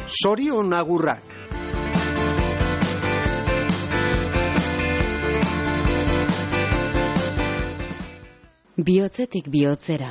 Zorion agurrak. Bihotzetik bihotzera.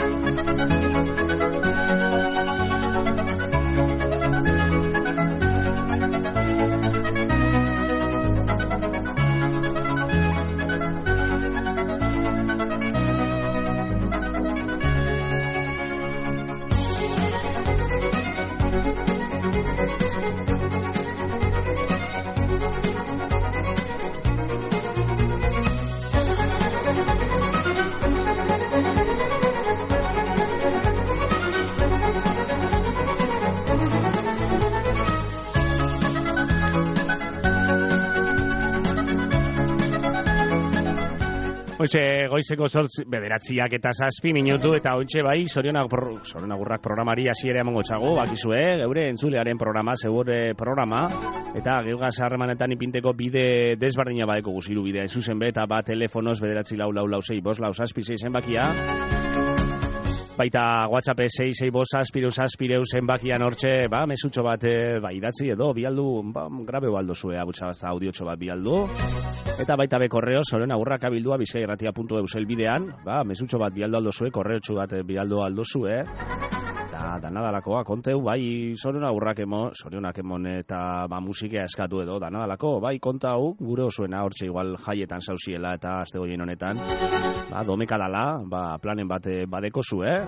Goizeko 9:07 eta hontxe bai, Zorionagurrak programari hasiera emango txago, bakizue, geure entzulearen programa, zeure programa, eta geugaz harremanetan ipinteko bide desbardina badeko guziru bidea, zuzen be, eta bat telefonoz 9446656 zenbakia, baita WhatsApp 665 zenbakian hortxe, mesutxo bat idatzi edo, bialdu, grabe baldo zue, abutxabazta audiotxo bat bialdu, eta baita be korreo, zorionagurrak bizkairratia.eu bidean, mesutxo bat bialdo aldo zue, korreotxo bat bialdo aldo zue, eta danadalakoa, konteu, bai Zorionagurrak Zorionak emon eta musikea eskatu edo, danadalako, bai kontau, gure osuena hortxe igual jaietan zauziela eta azte goien honetan, domekadala, planen bat badeko zue,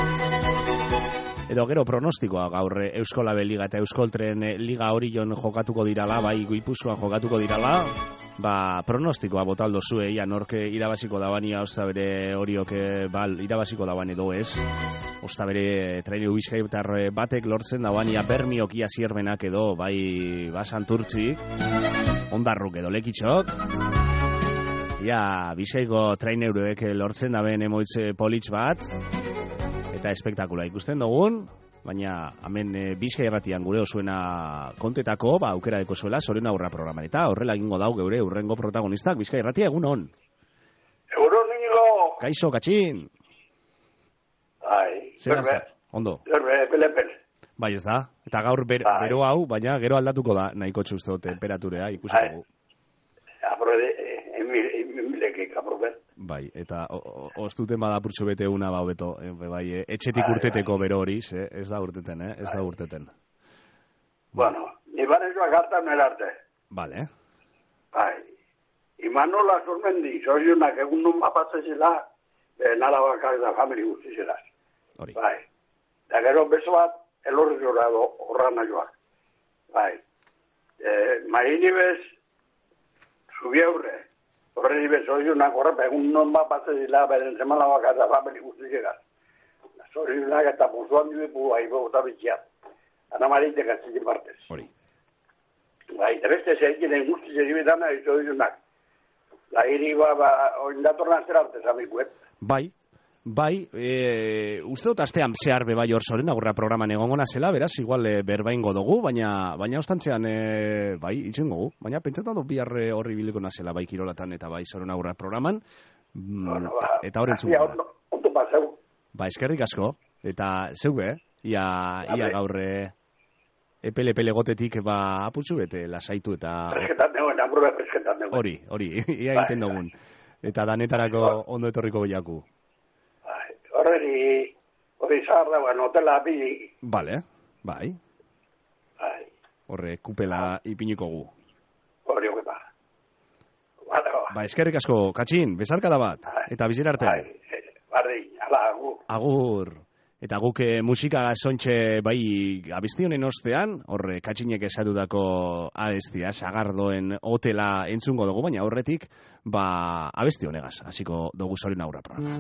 edo gero pronostikoa gaur Euskolabe Liga eta Euskoltren Liga Orion jokatuko dirala, bai Guipuzkoan jokatuko dirala, pronostikoa botaldo zue, ia norke irabaziko dabania, osta bere horiok irabaziko daban edo ez, osta bere traineu bizkaitar batek lortzen dabania bermiokia zierbenak edo, bai Santurtzik, ondarruk edo lekitxok, ia bizkaiko traineuek lortzen daben emoitze politx bat, eta espektakula ikusten dugun, baina hemen Bizkairratian gure osuena kontetako, aukera deko zuela Zorionagurra programan, eta horrela egingo dau geure urrengo protagonistak. Bizkairratia, egun hon? Egun nigo! Kaixo, Katxin! Berbe. Ondo? Pele. Bai, ez da? Eta gaur bero hau, baina gero aldatuko da nahiko txusto temperaturea, ikusiko. Bai, eta ostuten badapurtxo bete una beto, bai, etxetik urteteko bero hori, ez da urteten, ez da urteten. Bueno, iban ezoak hartan erarte. Vale. Bai, Imanola Zormendi, Zorionak egun nun mapatzezela, nala bakar da famili guztizelaz. Hori. Bai, eta gero beso bat, elorri zorado horrana joak. Bai, maini bez, zubiaurre, horre dibe Zorionak horrepa, egun non mapatzezela, beren zemala bakar da famili guztizelaz. Zorionak eta musuan dibepu, aibo eta bitxiat. Ana maritek atzikin partez. Hori. Bai, eta beste zeikinen guztizel dibetan, Zorionak. La iri oindatornan zer arte zamikuet. Bai, uste dut astean zehar bebai hor Zorionagurra programan egongona zela, beraz, igual berbaingo dugu, baina ostantzean, bai, itxengo gu, baina pentsetan dut bihar horri biliko nazela, bai kirolatan eta bai Zorionagurra programan, eta horren zugu da. Ondo paseu. Ba, eskerrik asko, eta zeuge, ia gaur epele gotetik aputxu bete lasaitu eta... Presketan negoen, amurbe presketan negoen. Hori, ia egiten dugun. Eta danetarako ondo etorriko goiaku. Hori zahar dagoen, hotela bi... Vale, bai. Horre, kupela ipiniko gu. Hori hogepa. Ba, eskerrik asko, Katxin, bezarkada bat, eta bizir arte. Barri, ala, agur. Agur. Eta guk musika zontxe bai abesti honen ostean, horre Katxinek esatutako abestia, Sagardoen hotela entzungo dugu, baina horretik, abesti honegaz, hasiko dugu Zorionagurra programa.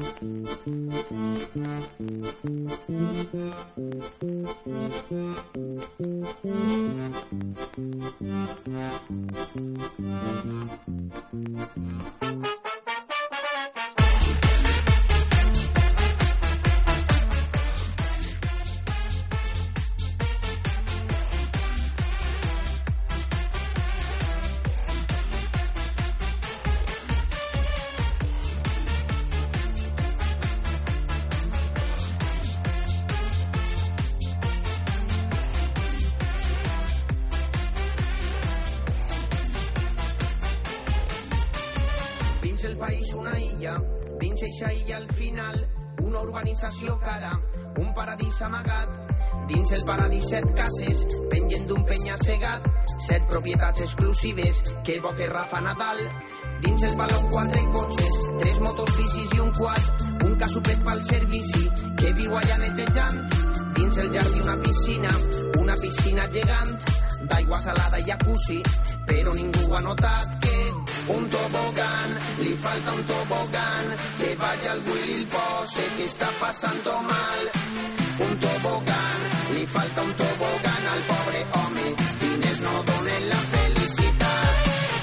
Dins el país una illa, dins eixa illa al final, una urbanització cara, un paradís amagat. Dins el paradís 7 cases, pengen d'un penya-segat, 7 propietats exclusives que evoca Rafa Nadal. Dins el baló 4 cotxes, 3 motos, bicis i un quad, un casupet pel servici que viu allà netejant. Dins el jardí una piscina gegant, d'aigua salada i jacuzzi, però ningú ha notat que un tobogán, li falta un tobogán, que vaya al Willy i el pose que està passant mal. Un tobogán, li falta un tobogán al pobre home, diners no donen la felicitat.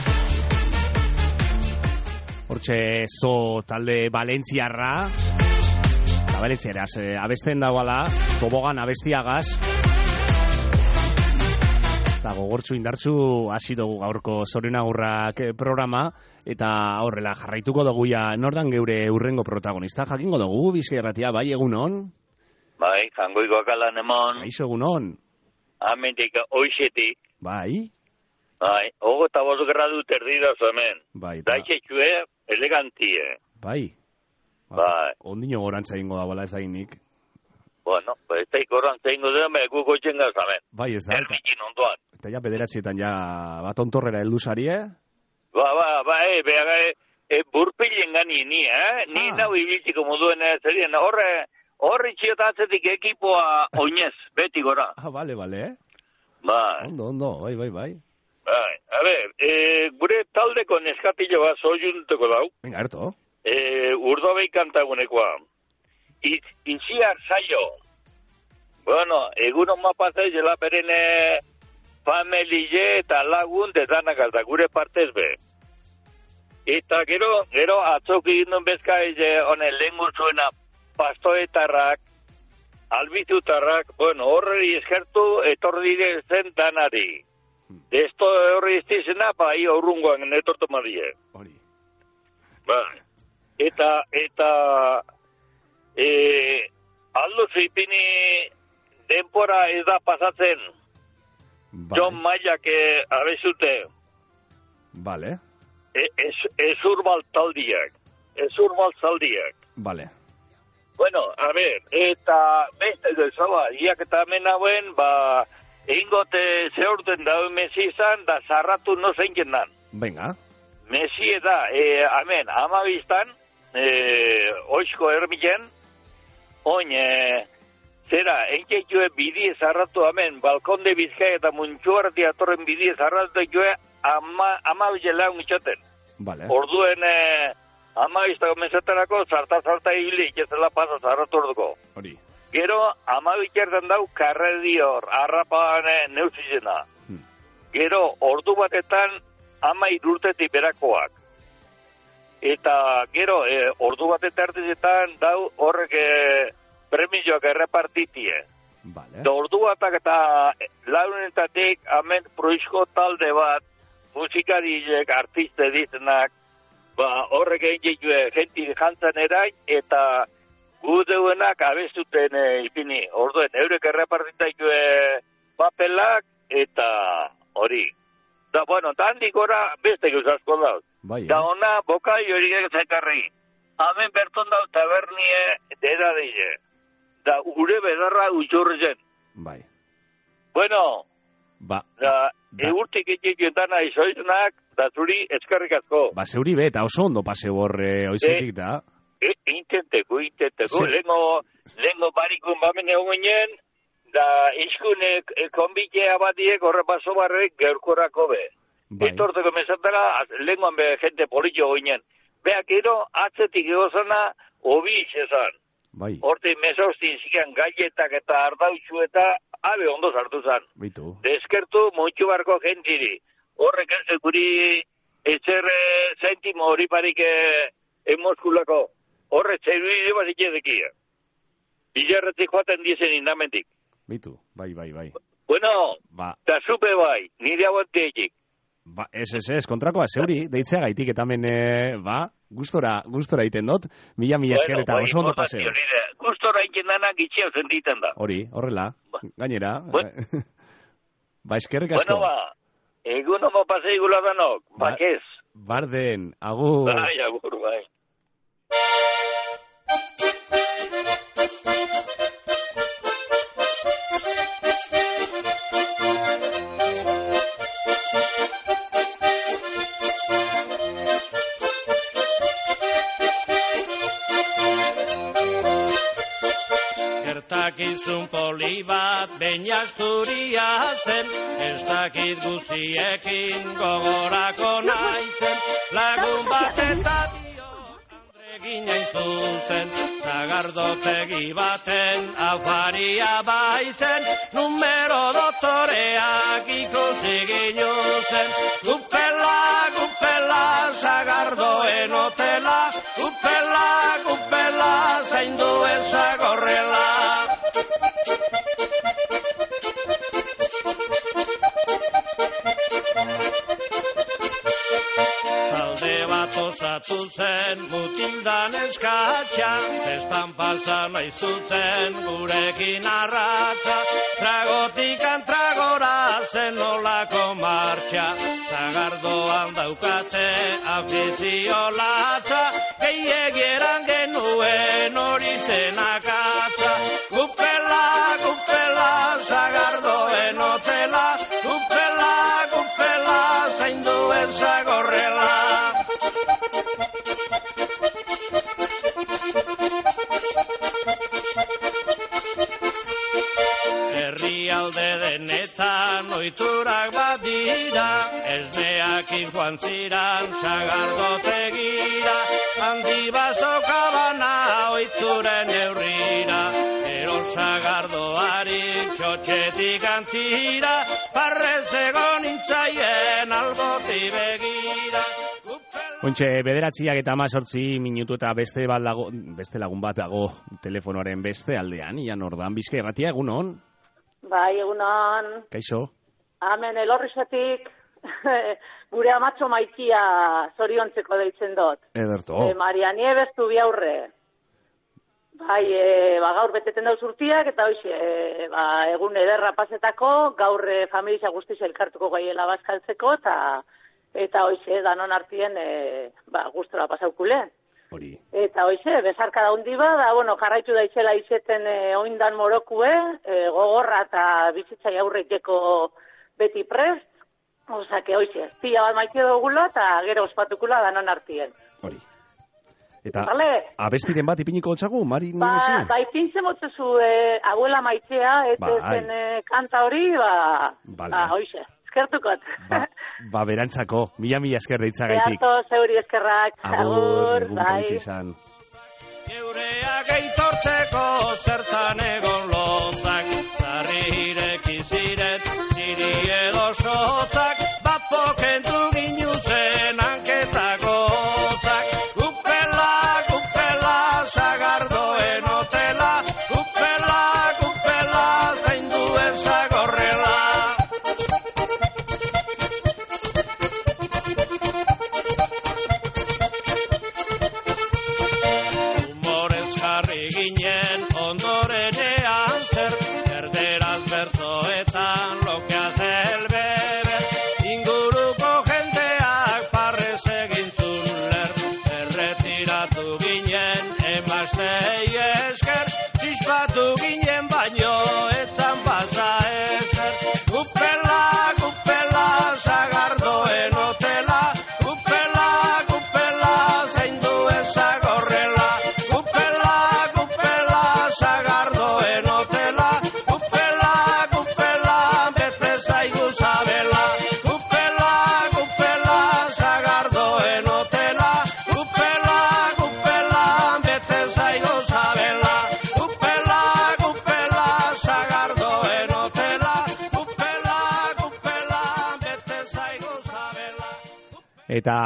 Hortxe zo talde valentziarra, eta valentziaraz abesten dagoala, tobogan abestiagaz, eta gogortzu indartzu hasi dugu gaurko Zorionagurrak programa, eta horrela jarraituko dugu ja nordan geure urrengo protagonista, jakingo dugu, Bizkaia Irratia, bai, egunon? Bai, jangoikoak alan emon. Aixo, egunon? Amendik, oixetik. Bai? Bai, ogo eta 5 gradu terdidoz hemen. Bai, da itxetxue elegantie. Bai? Bai. Ondino gorantza ingo da, bala ez dainik. Bueno, ez da ikorrantza ingo da, megu goitzen gaz hemen. Bai, ez da. Ermikin ondoan. Eta ja bederatzietan ja bat ontorrera heldu sarie? Burpilen gani ni, Ni nau ibiltziko moduen zerien. Horri txiotatzetik ekipoa oinez, beti gora. Bale, Bai. Ondo, bai. Bai, a ver, gure taldeko neskatillo bat soiunteko dau. Venga, harto. Urdobei kantagunekoa. Itziar saio. Bueno, egunon mapazai jela berene familie eta lagun dedanak alda, gure partez be. Eta gero atzok egin bezka honen lehen gurtzuena pastoetarrak, albizutarrak, bueno, horreri eskertu etorri dire zen danari. Esto horri iztizena, bai horrungoan etortu madie. Hori. Bai. Eta aldo zipini denpora ez da pasatzen. Vale. John Mayak abezute. Vale. Ezurbal zaldiak. Vale. Bueno, a ver, eta beste dezala, iak eta hemen hauen, egingote zeurten dauen mesi izan, da zarratu no zein jendan. Venga. Mesi da, hemen, amabiztan, oizko ermilen, oin, zera, enkeitue bidie zarratu hemen, balkonde Bizkaia eta Muntxuarti atorren bidie zarratu joe, amabizela unitxaten. Vale. Orduen, amabiztako mesetarako, zarta hili, ikezela pasa zarratu orduko. Hori. Gero, amabizertan dau, karredior, arrapan neuzizena. Gero, ordu batetan, 13 urtetik berakoak. Eta, gero, ordu batetan artizetan, dau, horrek premioak errepartitie. Vale. Da ordu batak eta launetatik, hemen proizko talde bat, musikarilek, artiste dizenak, horrek egin jitue, jenti jantzan erain, eta gudeuenak abestuten ipini. Orduen, eurek errepartitaitue papelak, eta hori. Da, bueno, da handik gora beste gauzazko dauz. Bai, Da ona, bokai hori zekarri. Hemen berton dau tabernie deda deile. Da, ure bedarra utxurrezen. Bai. Bueno, da, eurtik egin dana izoizunak, da zuri eskerrik asko. Zeuri be, eta oso ondo pase borre oizetik da. Intenteko. Lengo barikun bamen egoinen, da izkunek konbitea batiek horre baso barrek geurkorako be. Bai. Etorteko mesatara, lengoan be jente politxo goinen. Beak ero, atzetik egozana, obi izan. Bai. Horte mesostin zikan gaietak eta ardautxu eta abe ondo sartu zan. Bitu. Deskertu mutxu barko jentiri. Horrek ez guri etxerre zentimo hori parik emoskulako. Horre txeruide bat ikezekia. Bilarretik joaten dizen indamentik. Bitu, bai. Bueno, eta zupe bai, nire aguanteetik. Ez, kontrakoa, zeuri, deitzea gaitik, eta hemen, gustora iten dut, mila esker eta oso ondo paseo. Gustora iten danak itxeo sentiten da. Hori, horrela, gainera. Eskerrik asko. Bueno, Egun homo paseigula danok, bakez. Barden, agur. Bai, agur, bai. Gertakizun poli bat behin asturia zen, ez dakit guziekin gogorako naizen, lagun bat eta dio andregin hain zuzen, zagardotegi baten afaria baizen, numero doktoreak ikusi ginuzen, gupela, zagardoen hotela, gupela, zaindu ezagorrela. Talde bat osatu zen mutildan eskatxa, festan pasa naizutzen gurekin arratxa, tragotikan tragora zen olako martxa, zagardoan daukatze afizio latza, gehiagieran genuen hori zen akatza, gupela, zagardoen hotela, gupela, zaindu ezagorrela. Herrialde denetan oiturak bat dira, esneakin joan ziran sagardotegira, handi bazokabana oituren eurrira, ero sagardoarik txotxetik antzira, parrez egon intzaien alboti begira. Ontxe, 9:18 eta beste lagun bat dago telefonoaren beste aldean, Ian Ordan, Bizkaia Irratia, egunon? Bai, egunon. Kaixo? Hemen Elorrizatik gure amatxo maitia zoriontzeko deitzen dut. Ederto. Maria Nieves Zubiaurre. Bai, gaur beteten dauz urtiak, eta hoxe, egun ederra pasetako, gaur familia guztiz elkartuko gaiela bazkaltzeko, eta hoxe, danon artien, gustora pasaukule. Hori. Eta hoxe, bezarka daundi da, jarraitu daitxela izeten oindan morokue, gogorra eta bizitzai aurreteko beti prest, osake hoxe, pila bat maite dugula, eta gero ospatukula danon artien. Hori. Eta vale. Abestiren bat ipiniko txagu, Mari Nievesin? Ba, ipintzen motzezu abuela maitea, eta zen kanta hori, hoxe. Eskertukot. Berantzako, mila esker deitzagaitik. Beato, zeuri eskerrak. Agur, bai. Izan. Geureak eitortzeko zertan egon lotzak, zarrirek iziret, ziri edo sotzak, bapokentu ginuzen hanketako otzak, gupela, zagardoen hotela, gupela, zaindu ezagorrela. Ginen ondorenean zer, erderaz bertzoetan lo que hace el bebé, inguruko jenteak parrez egin zuler, erretiratu ginen emaztei esker, txispatu ginen baino etzan pasa ezer, gupela, zagardoen hotela, gupela, zaindu ezagorrela. Zagardoen hotela, gupela, bete zaigu zabela, gupela, zagardoen hotela, gupela, bete zaigu zabela, gupela, zagardoen hotela, gupela, bete zaigu zabela. Eta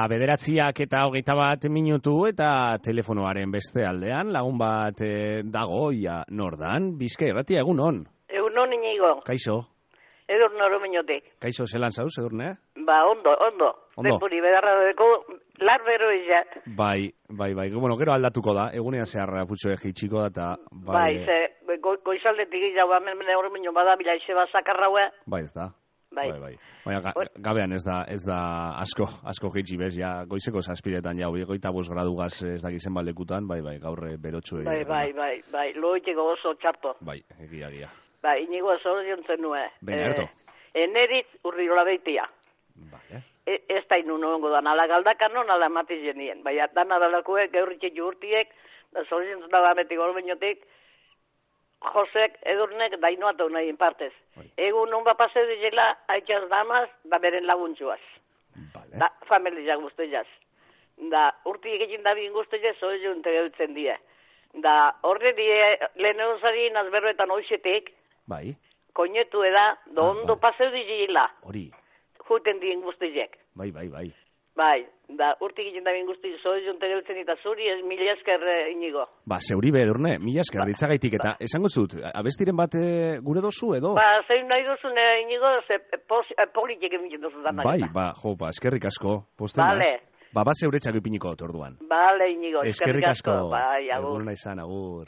9:21 eta telefonoaren beste aldean, lagun bat dago, Ia Nordan, Bizkaia Irratia, egunon? Egunon, Inigo. Kaixo? Edurne Oromeñotik. Kaixo, zelan zauz, Edurne? Ondo. Denpuri bedarradeko larbero izat. Bai. Gero aldatuko da, egunean zeharra putxo egitxiko da, eta... Goizaldetik jau, hemen Oromeño bada, bila ize bazakarraue. Bai, ez da. Bai. Baina gabean ez da asko jitsi bez, ja goizeko 7etan ja 25 gradugaz ez dakit zenbat lekutan, bai, gaur berotsu egin. Bai, loiteko oso txarto. Bai, egia. Bai, inigo zoriontzen nue. Baina, erto. Eneritz urriola beitia. Vale. Ez da inu nongo da, nala galdakan non, nala matiz jenien. Bai, dan adalakue, geurritxe jurtiek, da zoriontzen da gametik olmeñotik, Josek, Edurnek, dainoatu nahi partez. Egun non bapase dizela, haitxaz damaz, da beren laguntzuaz. Vale. Da, familiak guztiaz. Da, urtiek egin da bien guztiaz, hori junte gautzen die. Da, horre die, lehen eusari nazberroetan hoxetik, bai. Koinetu eda, ondo paseu dizela. Hori. Juten dien guztiek. Bai. Bai, da, urtik egin da bien guzti, zoi junte gautzen eta zuri, ez mila esker inigo. Ba, zeuri Edurne, mila esker ditzagaitik, eta esango zut, abestiren bat gure dozu, edo? Ba, zein nahi duzun inigo, politik egin duzu da. Bai, eskerrik asko, posten Vale. Ba, zeuretzak ipiniko orduan. Bale, inigo, eskerrik asko. Bai, agur. Egun naizan, agur.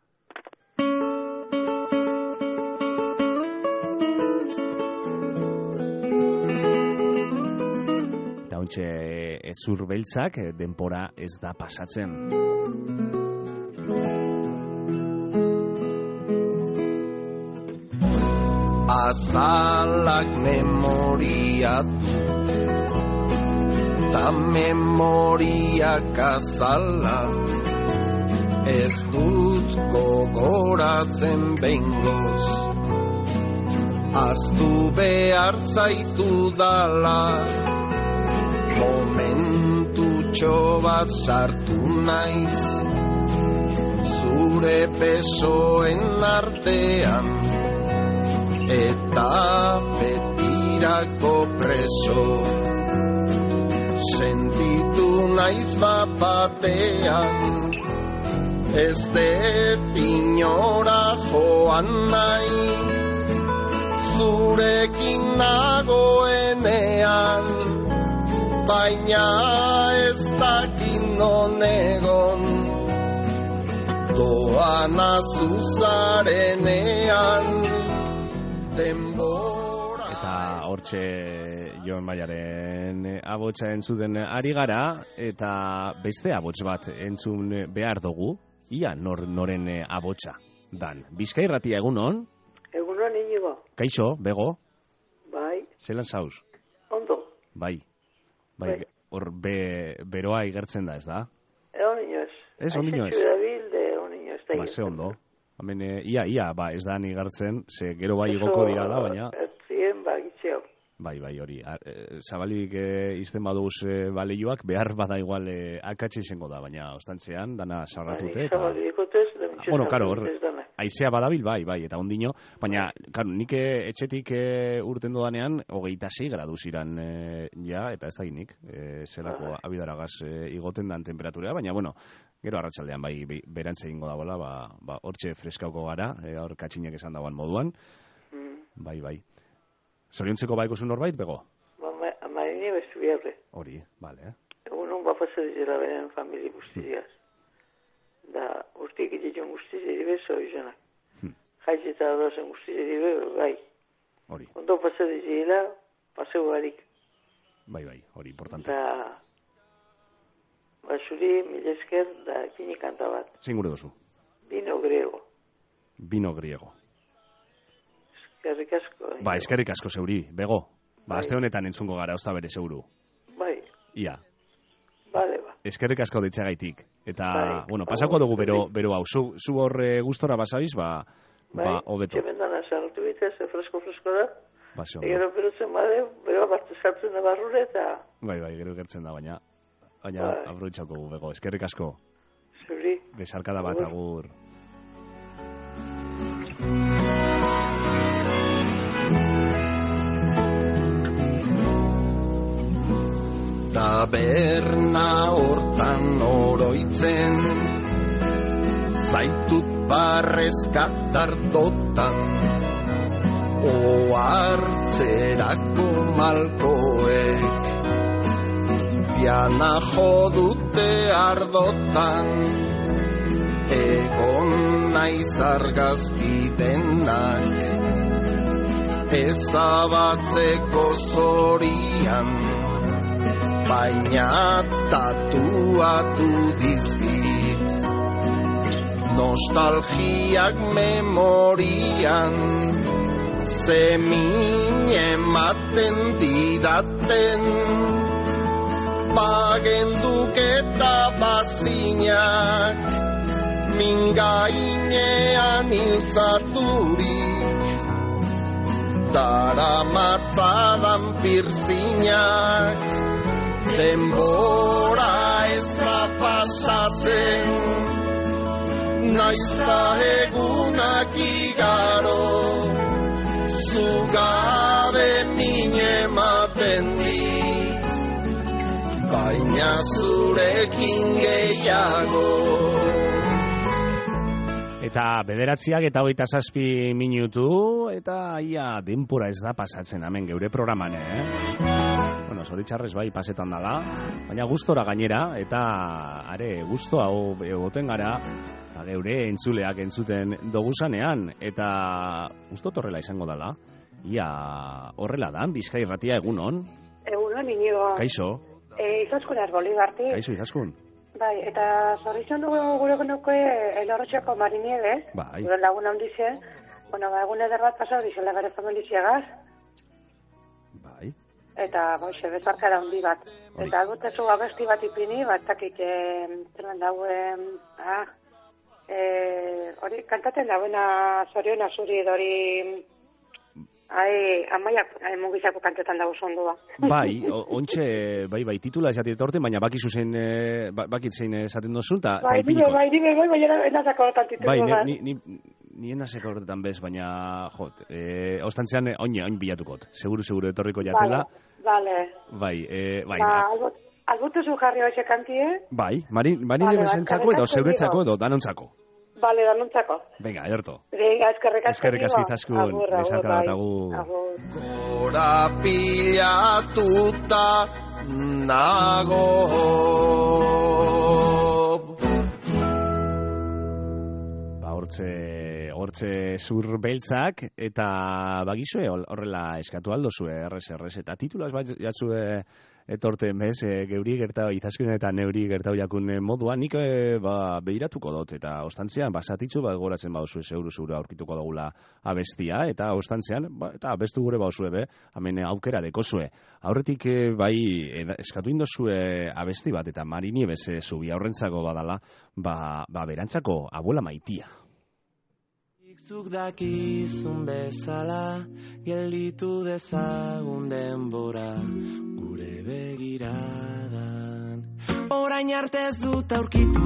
Ezur beltzak denpora ez da pasatzen. Azalak memoriatu ta memoriak azala ez dut gogoratzen behingoz aztu behar zaitu dala momentutxo bat sartu naiz zure besoen artean eta betirako preso sentitu naiz batean ez dut inora joan nahi zurekin nagoenean baina ez dakin non egon doana zuzarenean denbora. Eta hortxe Jon Maiaren abotsa entzuten ari gara, eta beste abots bat entzun behar dugu, ia noren abotsa dan. Bizkai Irratia egunon? Egunon, Inigo. Kaixo, bego? Bai. Zelan zauz? Ondo. Bai, hor beroa igertzen da, ez da? Oniñoz. Ez, oniñoz. Aizetxu erabilde, oniñoz. Ba, ze ondo. Hemen, ia, ez da igartzen, ze gero bai igoko dira da, baina... Ertzien, gitzeo. Bai, hori. Zabalik izten baduz baleioak, behar bada igual akatxe izango da, baina ostantzean, dana sarratute. Zabalikotez, bueno, karo, aizea badabil, bai, eta ondino, baina, karo, nik etxetik urten dodanean, 26 gradu ziran, eta ez da nik, zelako abidaragaz igoten dan temperaturea, baina, bueno, gero arratsaldean bai berantze egingo da bola, hortxe freskauko gara, hor katxinek esan dagoan moduan, bai. Zoriontzeko baiko zuen norbait, bego? Marini bestu biharre. Hori, bale. Egun hon bapasa dizela beren famili guztiaz. Da, urtiek egiten guztiz edibe zoizanak. Jaiz eta dozen guztiz edibe, bai. Hori. Ondo pasa dizela, paseu barik. Bai, hori, importante. Da, basuri, milesker, da, kini kanta bat. Zein gure dozu? Vino griego. Eskerrik asko. Ba, eskerrik asko zeuri, bego. Ba, azte honetan entzungo gara, ozta bere zeuru. Bai. Ia. Bale, Eskerrik asko deitzagaitik. Eta, bueno, pasako dugu bero hau. Zu hor gustora basabiz, hobeto. Txemendana sartu bitez, fresko da. Ba, ze ondo. Gero berotzen bade, bero bat sartzen da barrure eta... Bai, gero gertzen da, baina aprobetxako gu, bego. Eskerrik asko. Zuri. Besarkada bat, agur. Taberna hortan oroitzen zaitut barrezkatar dotan ohartzerako malkoek piana jodute ardotan egon naiz argazki denak ezabatzeko zorian, baina tatuatu dizkit. Nostalgiak memorian, zemin ematen didaten, bagenduk eta bazinak, min gainean iltzaturik, daramatzadan pirzinak, denbora ez da pasatzen, naizta egunak igaro, zugabe min ematen dik, baina zurekin gehiago. Eta 9:27 minutu, eta ia denpora ez da pasatzen hemen geure programan, Bueno, zoritxarrez bai pasetan dala, baina gustora gainera, eta are gusto hau egoten gara, geure entzuleak entzuten doguzanean, eta gustot horrela izango dala. Ia horrela da, Bizkai Irratia egunon. Egunon, Inigo. Kaixo. Izaskun Arbolibarti. Kaixo, Izaskun. Bai, eta zorrizan dugu gure genuke elorrotxako Mariniede, bai. Gure lagun handize, bueno, egun eder bat pasau dizela bere familiziagaz. Bai. Eta, boixe, bezarkara handi bat. Ori. Eta albutezu abesti bat ipini, bat takik, zerren dauen, hori, kantaten dauena zoriona zuri edori, amaiak mugizako kantetan dago zondua. Bai, ontxe, bai, titula esatik etorten, baina bakizu zein, bakit zein esaten dozun, eta... Bai, enazako horretan titulu. Bai, ni enazako horretan bez, baina, ostantzean, oin bilatukot, seguru etorriko jatela. Vale. Bai. Albutezu jarri hoxe kantie? Bai, marini bezentzako edo zeuretzako edo danontzako. Bale, danontzako. Venga, ederto. Venga, eskerrik asko Izaskun. Besarka bat, agur. Gora pilatuta nago. Ba, hortze zur beltzak, eta bagizue horrela eskatu aldozue, errez, eta titulaz bat jatzue etorten bez, geuri gertau, Izaskun eta neuri gertau jakun moduan, nik behiratuko dut, eta ostantzean, basatitzu bat goratzen bauzue, zeuru aurkituko dugula abestia, eta ostantzean, eta abestu gure bauzue, hemen aukera dekozue. Aurretik, bai, eskatu indozue abesti bat, eta Marini bez, zubi aurrentzako badala, berantzako abuela maitia. Zuk dakizun bezala, gelditu dezagun denbora, gure begiradan. Orain arte ez dut aurkitu,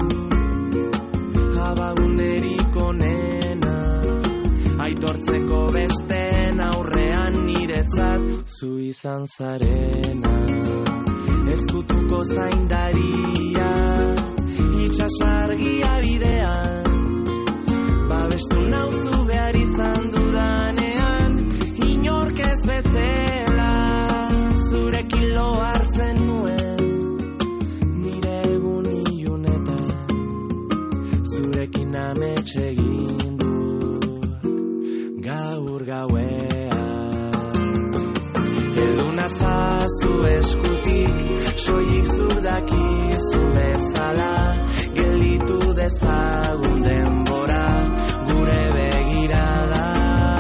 jabagunderik onena, aitortzeko besten aurrean niretzat, zu izan zarena. Ezkutuko zaindaria, itxasargia bidean, babestu nauzu behar izan dudanean, inork ez bezala, zurekin lo hartzen nuen, nire egun ilunetan, zurekin amets egin dut, gaur gauean. Heldu nazazu eskutik, soilik zuk dakizu bezala, gelditu dezagun denbora, gure begiradan.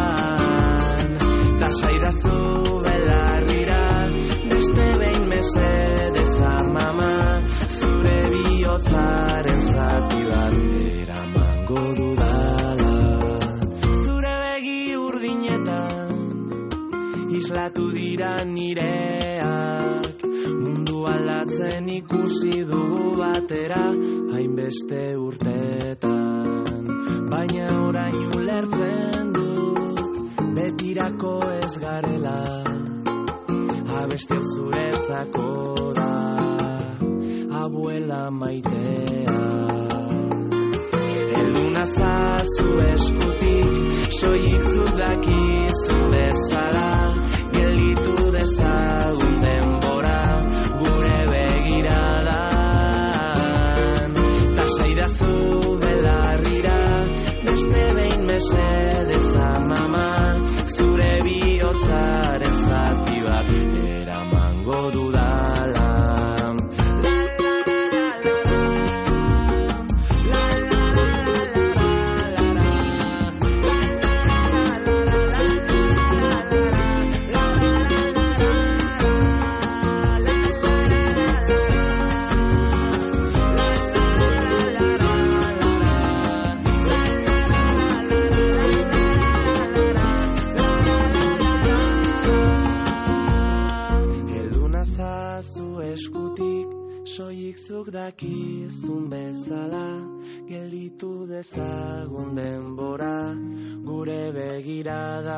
Tasaidazu belarrira, beste behin mesedez amama, zure bihotzaren zati bat eramango dudala. Zure begi urdinetan, islatu dira nireak, mundu aldatzen ikusi dugu batera, hainbeste urtetan. Baina orain ulertzen dut, betirako ez garela, abesti hau zuretzako da, abuela maitea. Heldu nazazu eskutik, soilik zuk dakizu bezala, gelditu dezagun denbora, gure begiradan. Tasaidazu belarrira, beste behin mesedez amama, zure bihotz dakizun bezala, gelditu dezagun denbora, gure begirada.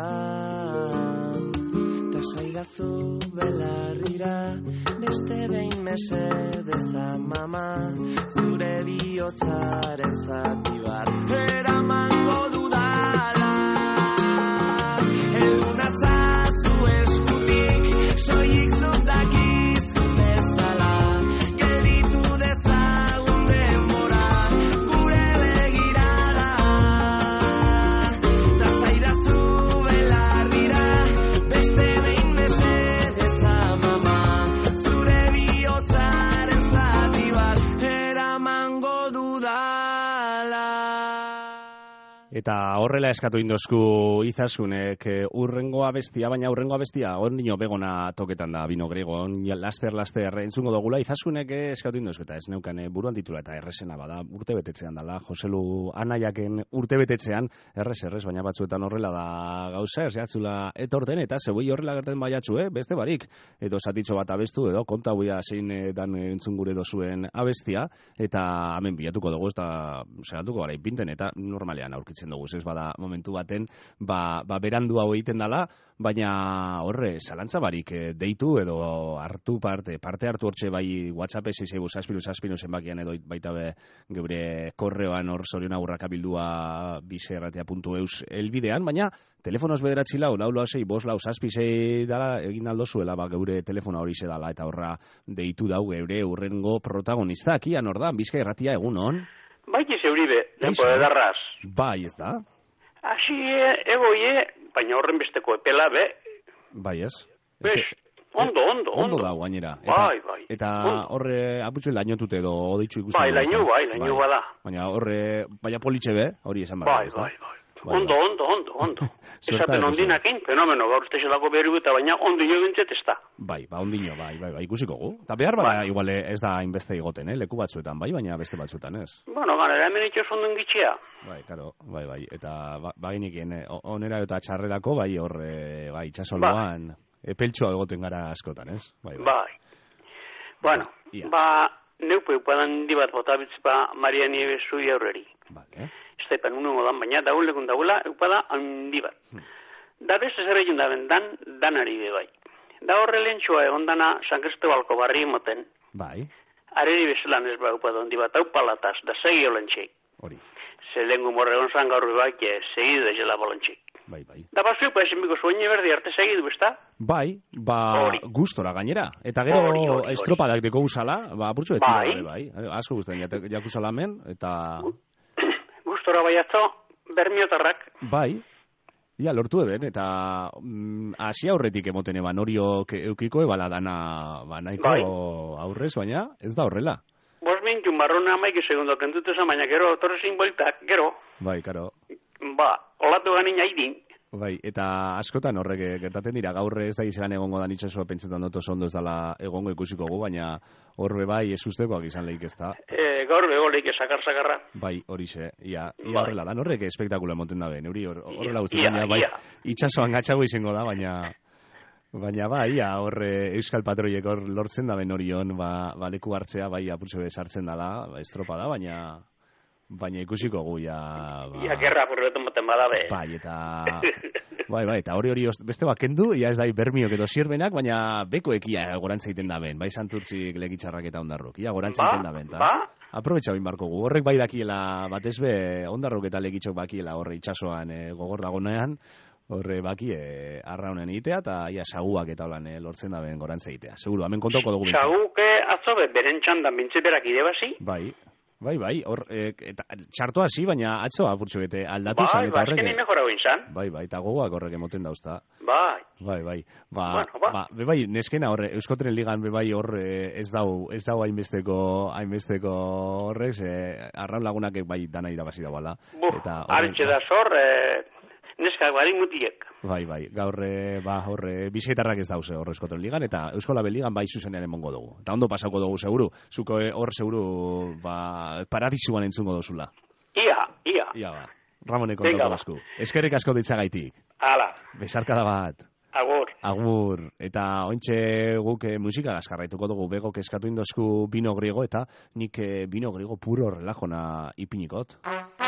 Tasaidazu belarrira, beste behin mesedez amama, zure bihotzaren zati bat, eramango dudala. Elduna zazu eskutik, soilik zuk dakizun bezala, gelditu dezagun denbora, gure begirada. Tasaidazu belarrira, beste behin mesedez amama, zure bihotzaren zati bat, eramango dudala. Eta horrela eskatu indosku Izasunek urrengo abestia, baina urrengo abestia ondino begona toketan da bino grego, laster entzungo dugula. Izasunek eskatu indosku eta ez neukan buruan titula eta erresena bada, urte betetzean dala, Joselu Anaiaken urte betetzean, errez, baina batzuetan horrela da gauza, erzeatzula etorten, eta zeboi horrela gerten baiatzu, beste barik, edo zatitxo bat abestu, edo konta buia zein dan entzun gure dozuen abestia, eta hemen bilatuko dugu, ez da segatuko gara ipinten, eta normalean aurkitzen dugu, ez bada momentu baten, berandu hau egiten dala, baina horre, zalantza barik deitu edo hartu parte hartu hortxe bai WhatsApp saspinu zenbakian edo baita be geure korreoan hor Sorion Agurrak abildua bizerratea.eus elbidean, baina telefonoz bederatzi lau 6 dala egin aldozuela geure telefona hori ze dala eta horra deitu dau geure urrengo protagonistak. Ian hor da, Bizkai Irratia egunon? Bai, Euribe, denpo edarraz. Bai, ez da? Asi egoie, baina horren besteko epela, be. Bai, ez? Bes, ondo da, guainera. Bai. Eta horre, aputxu lainotute edo oditxu ikusten. Bai, laino bada. Baina horre, baina politxe be, hori esan barra. Bai. Ondo. Esaten ondinakin, fenomeno, gaur estezelako beru eta baina ondino gintzet ez da. Bai, ondino, bai, ikusiko gu. Eta behar bada, igual ez da inbeste igoten, leku batzuetan, bai, baina beste batzuetan, ez? Bueno, ganera hemen itxos onden gitxea. Bai, karo, bai, eta bagainikien, onera eta txarrerako, bai, horre, bai, itxasoloan, epeltxoa egoten gara askotan, ez? Bai. Bueno, neupe upadan dibat botabitz Maria Nieves zui aurreri. Vale. Ez da uno modan, baina daulekun daula eupada handi bat. Da beste zer egin daben danari be bai. Da horre lehentxoa egon dana San Cristobalko barri emoten. Bai. Areri bezelan ez ba eupada handi bat, hau palataz, da segi olentxeik. Hori. Ze lengu morregon zan gaur bebaik, segidu ez jela bolentxeik. Bai. Da bazuek, esan biko zuene berdi arte segidu, besta? Bai, gustora gainera. Eta gero estropadak deko usala, apurtxo bai. Asko guztien jakusala hemen, eta... Gustora baiatzo, bermiotarrak. Bai, ia lortu eben, eta hasi aurretik emoten eban horiok eukiko ebala dana nahiko aurrez, baina ez da horrela. 5 minutun barrona amaik segundo kentutu esan, baina gero torrezin boltak, gero. Bai, karo. Olatu ganin haidin. Bai, eta askotan horrek gertaten dira, gaur ez da izan egongo da nitxasua pentsetan dut oso ondo ez dela egongo ikusiko gu, baina horre bai ez ustekoak izan lehik ez da. Gaur bego lehik sakarra. Bai, hori ze, ia horrela da, horrek espektakula emoten da ben, horrela guzti, baina bai, itxasoan gatxago izango da, baina bai, horre Euskal Patroiek hor lortzen da ben horion, leku hartzea, bai, apurtxo sartzen dala, estropa da, baina ikusiko gu, Ia gerra burretan baten badabe. Bai, eta... Bai, eta hori beste bat kendu, ia ez da bermiok edo sirbenak, baina bekoek ia gorantza egiten da ben, bai santurtzik legitxarrak eta ondarrok, ia gorantza egiten da ben, aprobetxa bain barko gu, horrek bai dakiela, batez be, ondarrok eta legitxok bakiela horre itxasoan gogor dagonean, horre baki arraunen egitea, eta ia saguak eta holan lortzen da ben gorantza egitea, seguru, hemen kontoko dugu bintzen. Saguke atzo beren txandan bintzeperak idebasi? Bai, hor, txartoa zi, baina atzo apurtxo bete aldatu zan. Bai, azkeni mejora hoin zan. Bai, eta gogoak horrek emoten dauzta. Bai. Bai, neskena horre, Euskotren Ligan bai hor ez dau hainbesteko horrek, arraun lagunak bai dana irabazi dauala. Artxe da zor, neskak barik mutiek. Bai, gaur horre bizkaitarrak ez dauze hor Euskotren Ligan, eta Euskola Beligan bai zuzenean emongo dugu. Eta ondo pasauko dugu, seguru. Zuko hor seguru paradisuan entzungo dozula. Ia. Ramoneko kontoko dozku. Eskerrik asko ditzagaitik. Hala. Besarkada bat. Agur. Agur, eta ointxe guk musika gaskarraituko dugu, bego eskatu indozku bino griego, eta nik bino griego puro relajona ipinikot.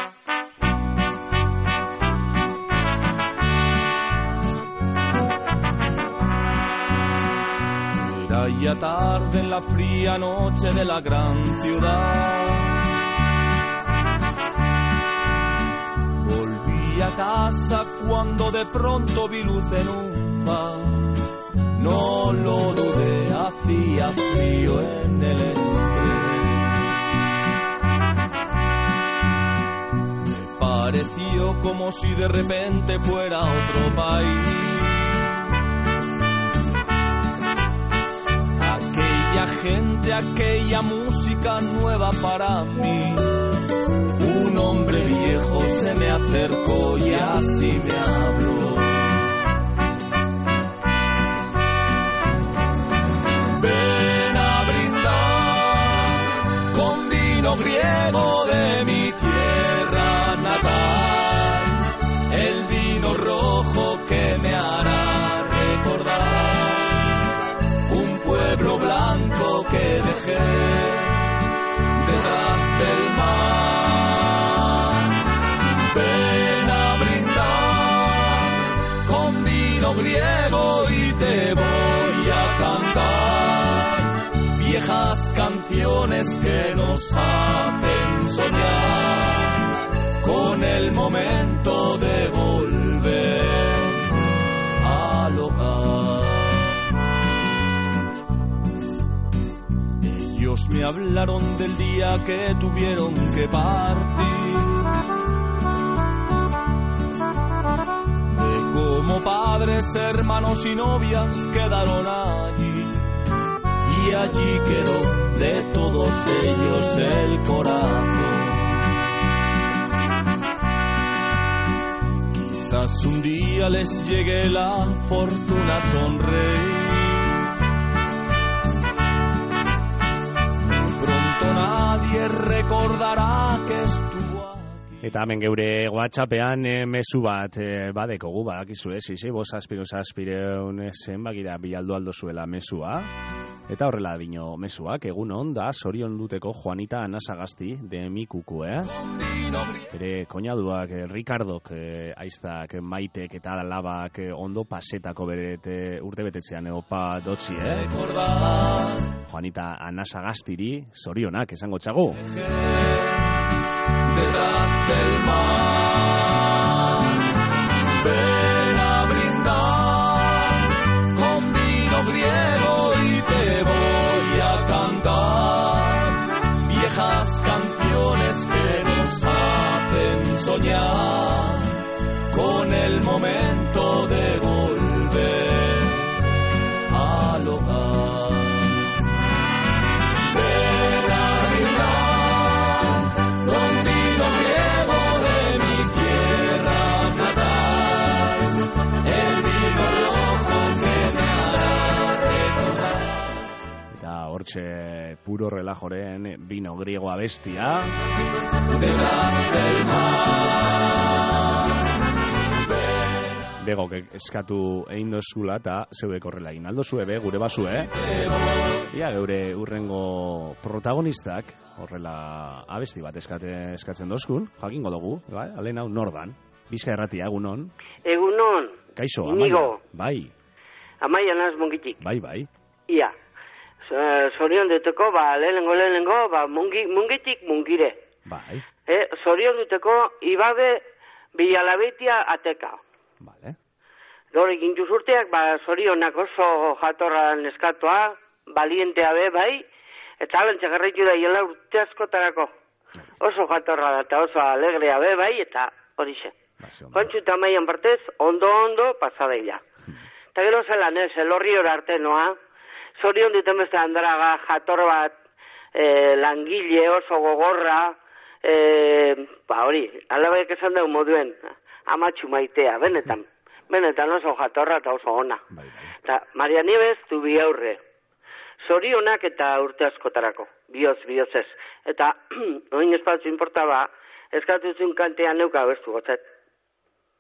Era ya tarde en la fría noche de la gran ciudad. Volví a casa cuando de pronto vi luz en un bar. No lo dudé, hacía frío en el entreno. Me pareció como si de repente fuera otro país. Aquella gente, aquella música nueva para mí. Un hombre viejo se me acercó y así me habló. Ven a brindar con vino griego de mi tierra natal, el vino rojo que me hará recordar un pueblo blanco que dejé detrás del mar. Ven a brindar con vino griego y te voy a cantar viejas canciones que nos hacen soñar con el momento de volver al hogar. Ellos me hablaron del día que tuvieron que partir, de cómo padres, hermanos y novias quedaron allí, y allí quedó de todos ellos el corazón. Quizás un día les llegue la fortuna sonreír. Nadie recordará que estuvo aquí. Eta hemen geure WhatsAppean mezu bat badekogu, badakizu ez, bos aspireun zenbagira bilaldu aldo zuela mezua. Eta horrela dino mezuak, egun on da, zorion duteko Juanita Anasagasti de Mikuku, Ere koñaduak, Ricardok, aiztak, Maitek eta Labak ondo pasetako bere urte betetzean opa dotzi, Juanita Anasagastiri, zorionak esango txagu. Detrás del mar, ven a brindar con vino griego y te voy a cantar viejas canciones que nos hacen soñar con el momento de volver al hogar. Ven a brindar con vino griego de mi tierra natal, el vino rojo que me hará recordar. Eta hortxe puro relajoren vino griego abestia. Detrás del mar. Begok eskatu egin dozula eta zeuek horrela egin aldo zuebe, gure basue. Ia geure urrengo protagonistak horrela abesti bat eskatzen dozkun, jakingo dugu, alen hau nordan. Bizka erratia, egunon. Egunon. Kaixo, Inigo. Bai. Amaia naz mungitik. Bai. Ia. Zorion duteko, lehenengo, mungitik mungire. Bai. Zorion duteko, ibabe bilalabetia ateka. Vale. Gaur egin juzurteak, zorionak oso jatorra neskatoa, balientea be, bai, eta alantxa garraitu da hiela urte askotarako. Oso jatorra da, eta oso alegrea be, bai, eta horixe. Kontxu eta maian partez, ondo pasadaila. Eta gero zelan ez, elorri hor arte noa, zorion duten beste handaraga jator bat, langile oso gogorra, hori, alabaik esan dugu moduen, amatxu maitea, benetan oso jatorra eta oso ona. Eta Maria Nieves du bi aurre, zorionak eta urte askotarako, bihotz ez. Eta, oin espatzu importaba, eskatuzun kantean neuka bestu gotzet.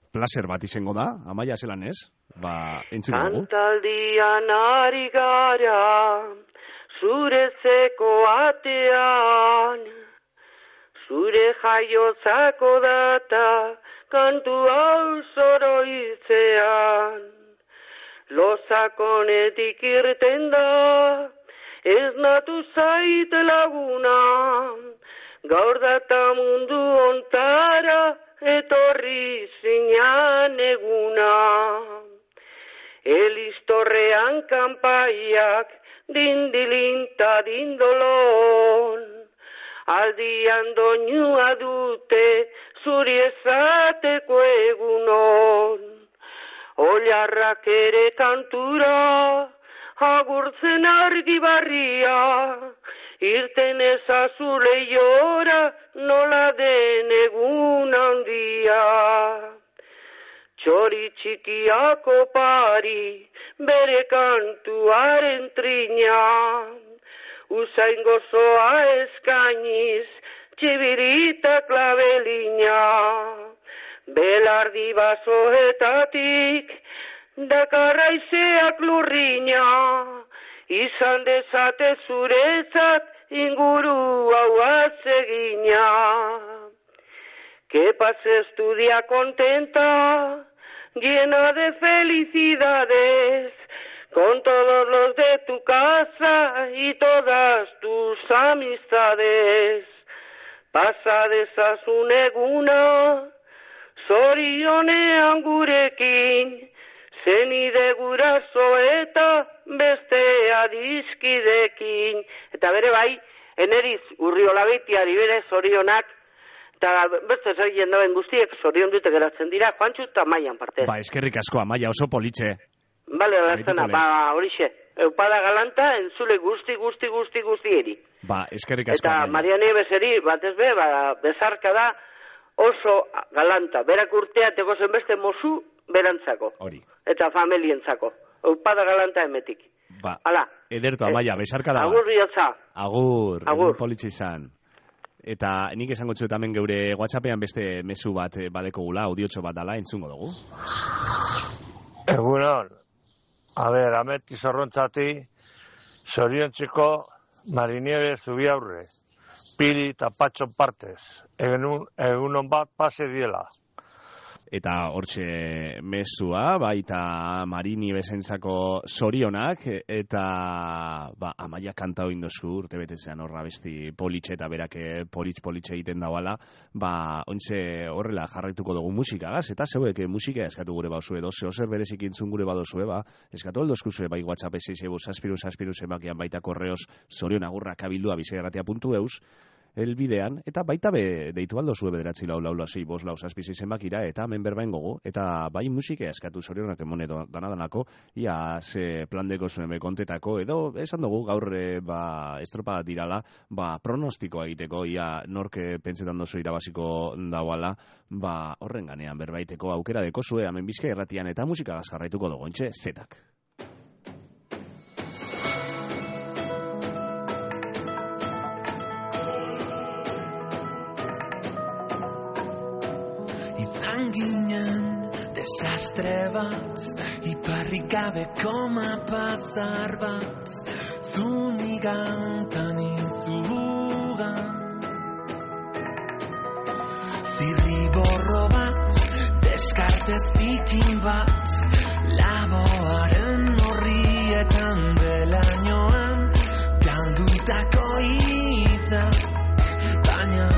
placer bat izango da, Amaia zelan ez? Entzun dugu. Kantaldian ari gara, zurezeko atean, zure jaiotzako data, kantu hau zoroitzean. Lozakonetik irten da, ez natu zaite laguna, gaur data mundu ontara, etorri zinean eguna. Elistorrean kanpaiak, dindilinta dindolon, aldian doinua dute, zuri ezateko egunon. Oilarrak ere kantura, agurtzen argi barria, irten ezazu lehiora, nola den egun handia. Txori txikiako pari, bere kantuaren trina, usain gozoa eskainiz, txibirita klabelina. Belardi basoetatik, dakarraizeak lurrina, izan dezate zuretzat inguru hau atzegina. Que pases tu día contenta, llena de felicidades, con todos los de tu casa y todas tus amistades. Pasa dezazun eguna, zorionean gurekin, zenide guraso eta beste adizkidekin. Eta bere bai, Eneriz Urriolabetiari bere zorionak, eta beste zerien daben guztiek zorion dute geratzen dira, Juantxu eta Amaian parte. Eskerrik asko, Amaia, oso politxe. Bale, horixe, eupada galanta, entzule guzti eri. Eskerrik asko, Amaia. Eta Maria Niebeseri, batez be, bezarka da, oso galanta, berak urtea teko zen beste mozu berantzako. Hori. Eta familientzako. Eupada galanta emetik. Hala. Ederto, Amaia, besarka da. Agur riotza. Agur. Politxe izan. Eta nik esango txut hemen geure WhatsAppean beste mezu bat badeko gula, audiotxo bat dala, entzungo dugu. Egunon. Amet izorrontzati, zoriontziko Mariniebe Zubiaurre. Piri eta Patxo partez, egunon bat pase diela. Eta hortxe mezua, baita Marini bezentzako zorionak, eta Amaia kanta hoin dozu, urte betezean horra besti politxe eta berak politxe egiten dauala, ontxe horrela jarraituko dugu musikagaz, eta zeuek musika eskatu gure bauzue, zer berezik intzun gure badozue, eskatu aldozkuzue, bai WhatsApp saspiru zemakian baita korreos zorionagurrak abildua bizaiarratia.eus, elbidean, eta baita deitu aldo zue bederatzi lau 6 lau 7 zenbakira, eta hemen berbain gogo, eta bai musika eskatu zorionak emone danadanako, ia ze plandeko zuen bekontetako, edo esan dugu gaur estropa dirala, pronostikoa egiteko, ia norke pentsetan dozu irabaziko dauala, horren ganean berbaiteko aukera deko zue, hemen Bizkaia Irratian, eta musikagaz jarraituko dugu, entxe, zetak. Ginen desastre bat, iparrik gabeko mapazar bat, zunigantan izugan. Zirriborro bat, deskarte zikin bat, laboaren horrietan belainoan, galdutako hitza, baina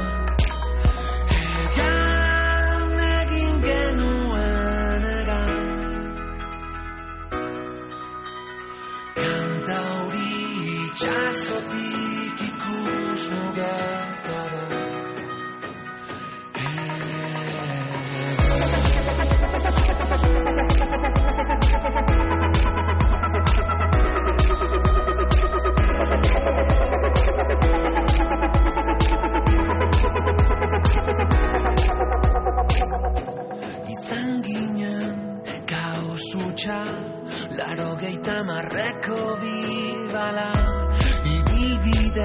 itxasotik ikus mugetara. Izan ginen kaos hutsa, 80 bibala, ibilbide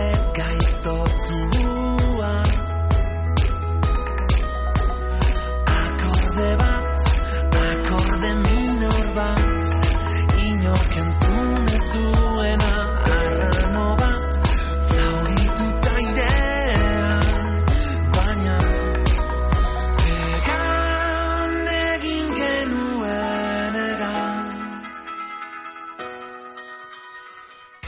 gaiztotua. Akorde bat,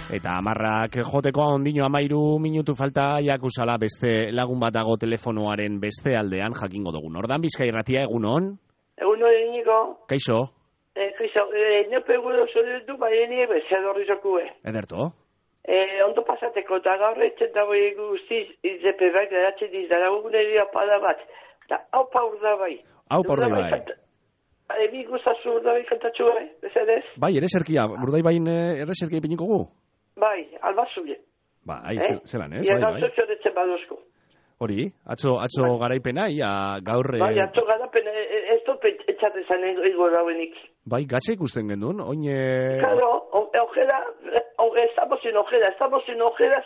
Eta 10 joteko ondino 13 minutu falta jakusala beste lagun bat dago telefonoaren beste aldean jakingo dugu. Ordan Bizkai Irratia, egunon? Egunon, Inigo. Kaixo? Kaixo, nepe gure zoretu, baina bezadorri zokue. Ederto? Ondo pasateko, eta gaur etxen dago guztiz, izepe bai, geratzen dizara, guguneria pada bat. Eta hau paur da bai. Hau paur da bai. Emi gustazu da bai kantatxu bai, bezadez? Bai, ereserkia, burdai bain ereserkia ipiniko gu? Bai, albazuye. Bai, zelan ez? Ia gauzok zoretzen badozko. Hori, atzo garaipena, ia gaur... Bai, atzo garaipena, ez dut etxatezan ego dauenik. Bai, gatxe ikusten gendun, oin... Claro, ojera, estamos en ojera,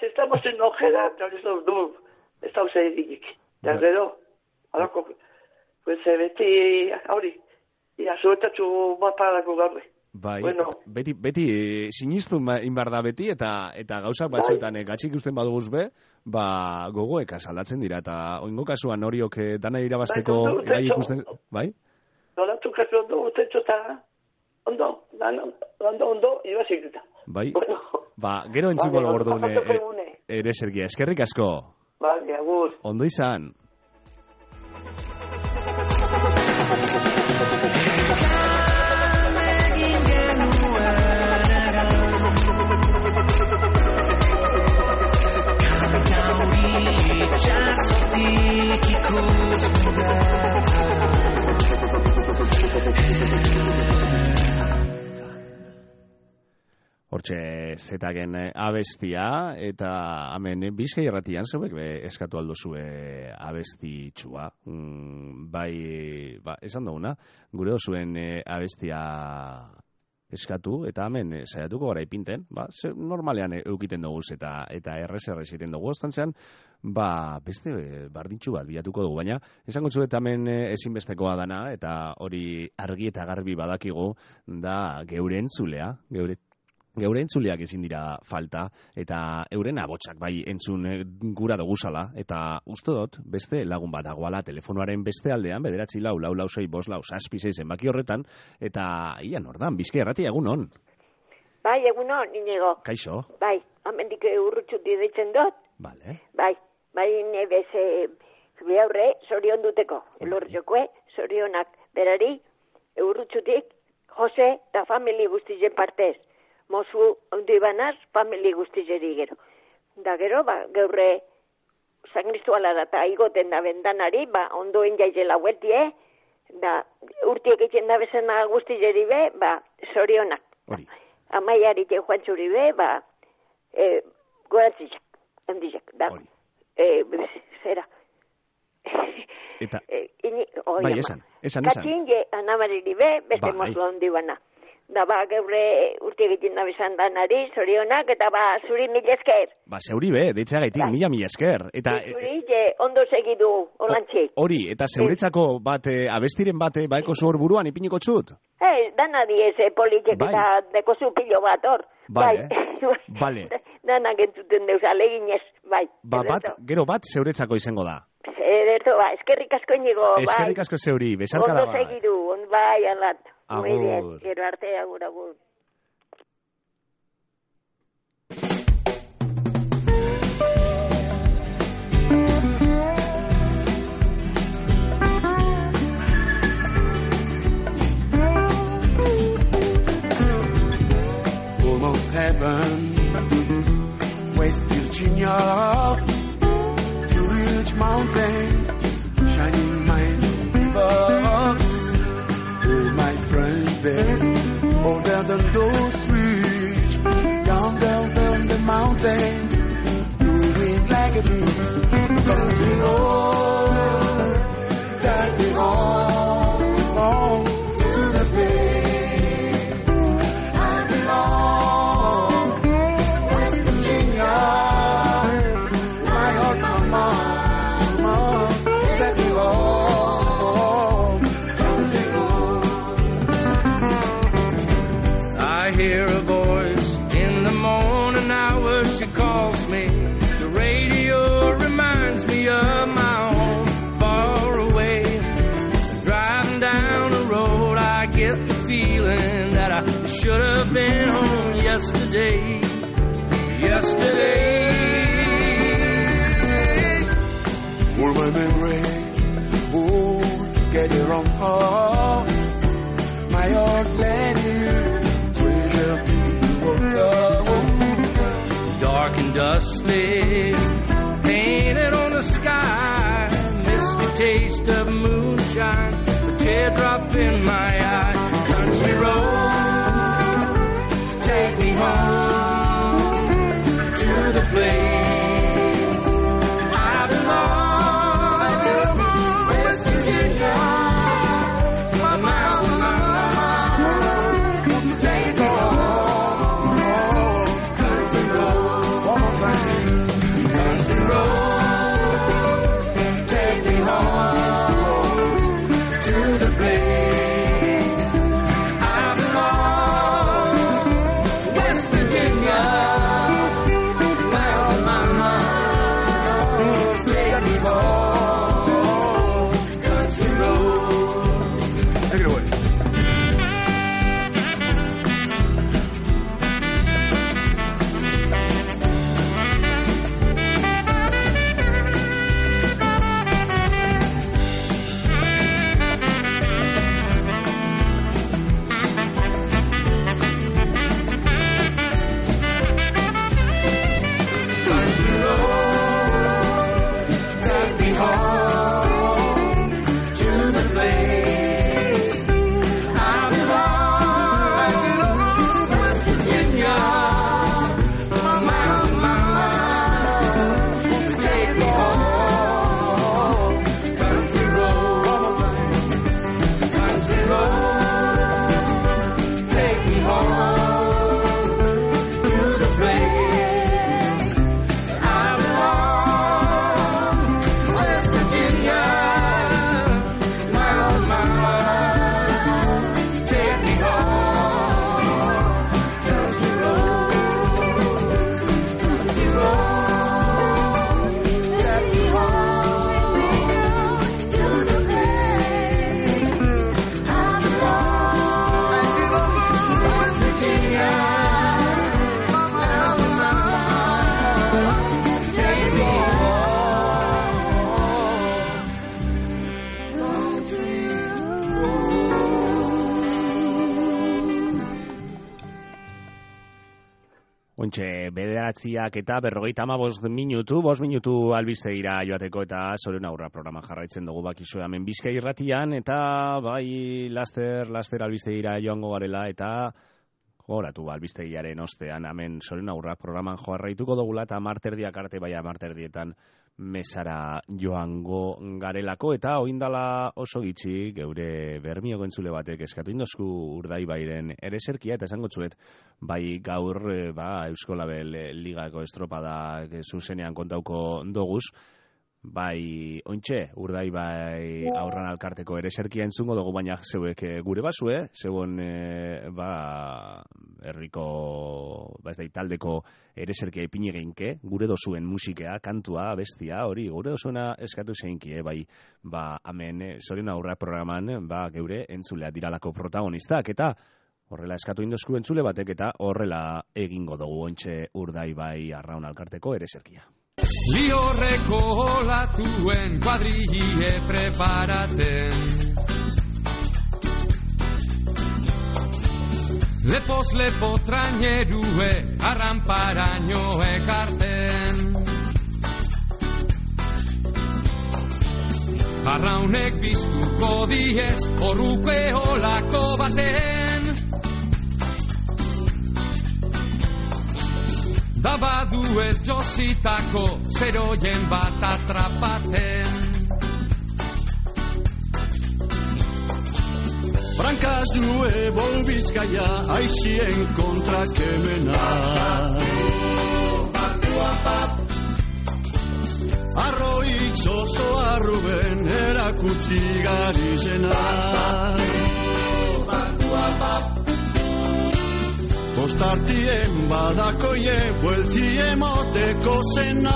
ez da usaidik. Eta gero, alako, pues beti, hori, ia zuetatxu bat parako gaur. Bai, bueno. beti sinistu inbar da beti, eta gauzak batzuetan gatxik usten baduguz be, ba gogoek asaldatzen dira, eta oingo kasuan horiok dana irabazteko gai ikusten... Bai? Dolatu kasu ondo, utetxo eta ondo, ibazikuta. Bai? Bueno. Ba, gero entzuko logordun ere sergia. Eskerrik asko. Bai, agur. Ondo izan. Hortxe zetagen abestia, eta hemen Bizkai Irratian zeuek eskatu aldozue abestitxua. Bai, esan duguna, gure osuen abestia eskatu, eta hemen saiatuko gara ipinten, normalean eukiten dugu eta errez egiten dugu, ostantzean, beste bardintxu bat bilatuko dugu, baina esango txu eta hemen ezinbestekoa dana, eta hori argi eta garbi badakigu, da geure entzulea, geure entzuleak ezin dira falta, eta euren abotsak bai entzun gura duguzala, eta uste dut, beste lagun bat dagoala telefonoaren beste aldean, 9446656 zenbaki horretan, eta ian ordan, Bizkai Irratia, egunon? Bai, egunon, Inigo. Kaixo? Bai, amendik urrutxuti ditzen dut. Vale. Bai, nebez, zube aurre, sorion duteko, elurtxokue, sorionak berari, urrutxutik, Jose eta famili guztizen partez. Mozu ondi banaz, famili guztizeri gero. Da gero, geurre San Cristoala da eta igoten da bendanari, ondoen jaizela hueltie, da urtiek egiten da bezena guztizeri be, sorionak. Amaiari joan zuri be, goratzizak, handizak, da. Zera. Eta, bai, esan. Katxin, anamariri be, beste mozu ondi bana. Da geure urte egiten da bezan danari, zorionak, eta zuri mil esker. Zeuri be, deitzea gaitik, mila esker. Zuri, ondo segidu, olantxe. Hori, eta zeuretzako abestiren bate, eko zu hor buruan ipiniko txut? Dana diez, politek eta deko zu pilo bat hor. Bale. Dana gentzuten deuz, aleginez, bai. Gero bat zeuretzako izango da. Ederto, eskerrik asko Inigo, bai. Eskerrik asko zeuri, besarkada bat. Ondo segidu, bai, alat. Agur. Muy bien, gero arte, agur. Almost heaven, West Virginia, to reach mountains, shining my river. All my friends there, older than those rich, down the mountains, moving like a breeze, coming on, that we all to the place I belong, West Virginia, my old mama, that we all coming on. I hear a voice in the morning hours, she calls me. The radio reminds me of my home far away. Driving down the road, I get the feeling that I should have been home yesterday. yesterday. All my memories all together on her. My heart let it treasure the Dark and dusty, painted on the sky, misty taste of moonshine, a teardrop in my eye. Country road, take me home to the place I belong. West Virginia, my mountain mama, won't you take me home? Country road, country road, take me home to the place I belong. West Virginia, mountain mama, take me home. Country road. Take it away. Country road, take me home to the place I belong. West Virginia, my mountain mama, won't you take me home? Country road, take me home to the place I belong. West Virginia, mountain mama, take me home. Country road, take me home to the place I belong. West Virginia, mountain mama, take me home. Ontxe, bederatziak eta 55 minutu, 5 minutu albistegira joateko eta Zorion Aurra programa jarraitzen dugu bakizu hemen Bizkai irratian, eta bai laster albistegira joango garela, eta gogoratu albistegiaren ostean hemen Zorion Aurra programan jarraituko dugula, eta marterdiak arte bai marterdietan mesara joango garelako, eta oindala oso gitxi geure Bermioko entzule batek eskatu indozku Urdaibairen ereserkia, eta esango txuet bai gaur Eusko Label ligako estropada zuzenean kontauko doguz, bai ointxe Urdaibai aurran alkarteko ereserkia entzungo dugu, baina zeuek gure basue, zeuen herriko taldeko ereserkia ipini geinke, gure dozuen musikea, kantua, bestia, hori gure dozuena eskatu zeinki, hemen Zorion Aurra programan geure entzulea diralako protagonistak, eta horrela eskatu indozku entzule batek, eta horrela egingo dugu ointxe Urdaibai arraun alkarteko ereserkia. Lihorreko olatuen kuadrille preparaten, lepoz lepo trainerue arranparaino ekarten. Arraunek biztuko diez horruke olako baten, da badu ez jositako zeroien bat atrapaten. Brankaz due bol Bizkaia aizien kontra kemena. Arroik zozo arruben erakutsi garizena. Kostartien badakoie bueltie moteko zena.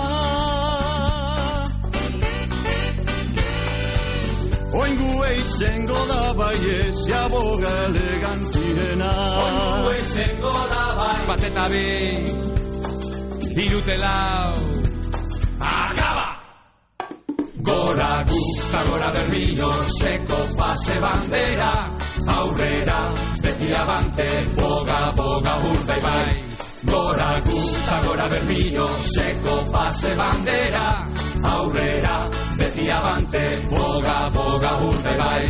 Oingu eizengo da baiez jaboga elegantiena. Oingu eizengo da bai bat eta bi, Irutelau. Acaba! Gora gu, ta gora Bermio, seko pase bandera, aurrera, beti abante, boga, boga, urdai bai. Gora gu, ta gora Bermio, seko pase bandera, aurrera, beti abante, boga, boga, urdai bai.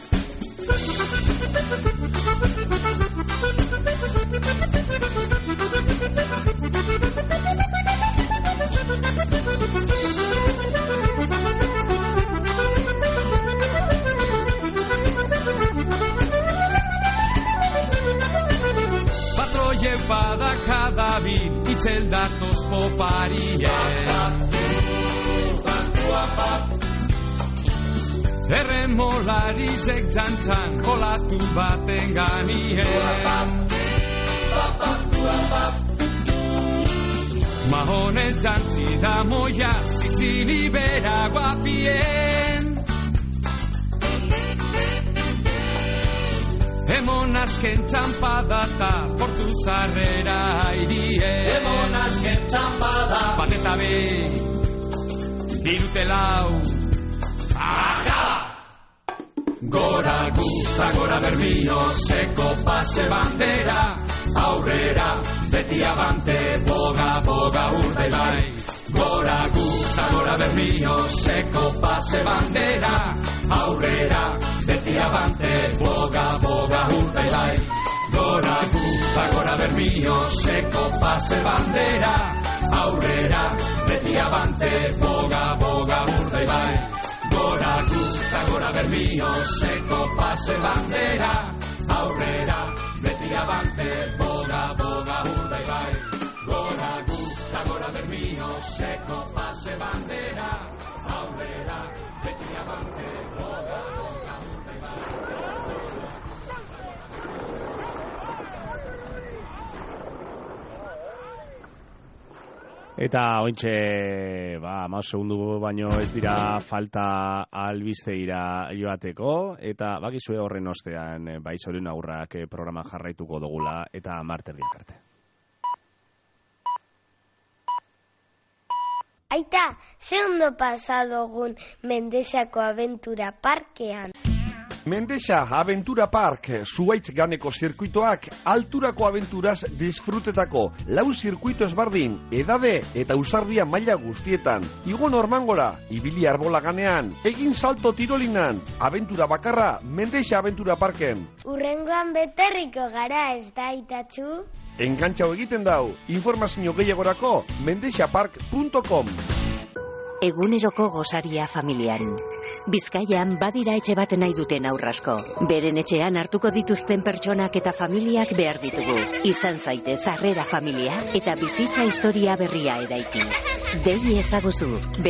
Patroie badakadabil, itzel datoz poparien. Erremolarizek jantzan kolatu baten ganien. Mahones jantzi da moia zizili bera guapien. Emon azken txampadata portu zarrera irien. Emon azken txampada bat eta be, irutelau. Acaba! Gora gu, ta gora Bermio, seko pase bandera, aurrera, beti abante, boga, boga, urdai bai. Gora gu, ta gora Bermio, seko pase bandera, aurrera, beti abante, boga, boga, urdai bai. Gora gu, ta gora Bermio, seko pase bandera, aurrera, beti abante, boga, boga, urdai bai. Gora gu, ta gora Bermio, seko pase bandera, aurrera, beti abante, boga, boga, urdai bai. Gora gu, ta gora Bermio, seko pase bandera, aurrera, beti abante, boga, boga, urdai bai. Eta ointxe, 10 segundu baino ez dira falta albistegira joateko, eta bakizue horren ostean bai Zorion Agurrak programa jarraituko dugula, eta marterdiak arte. Aita, ze ondo pasadogun Mendexako Aventura Parkean. Mendexa Aventura Park, Zuaitz ganeko zirkuitoak alturako aventuraz disfrutetako 4 zirkuito ezbardin, edade eta usardia maila guztietan. Igo normangora, ibili arbola ganean, egin salto tirolinan, aventura bakarra Mendexa Aventura Parken. Urrengoan beterriko gara ez da, Itatxu? Engantxau egiten dau, informazio gehiagorako mendexapark.com. Eguneroko gozaria familian. Bizkaian badira etxe bat nahi duten aurrasko. Beren etxean hartuko dituzten pertsonak eta familiak behar ditugu. Izan zaitez harrera familia eta bizitza historia berria eraiki. Dei ezaguzu,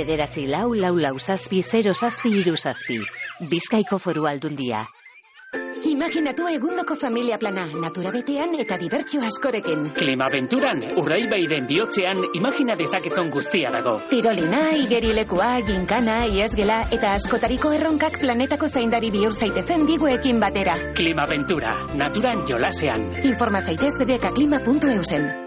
944600737. Bizkaiko Foru Aldundia. Imaginatu egundoko familia plana, natura betean eta dibertsio askorekin. Klimaventuran, Urdaibairen bihotzean imagina dezakezon guztia dago. Tirolina, igerilekua, ginkana, iesgela eta askotariko erronkak planetako zaindari bihur zaitezen diguekin batera. Klimaventura, naturan jolasean. Informa zaitez bdkklima.eusen.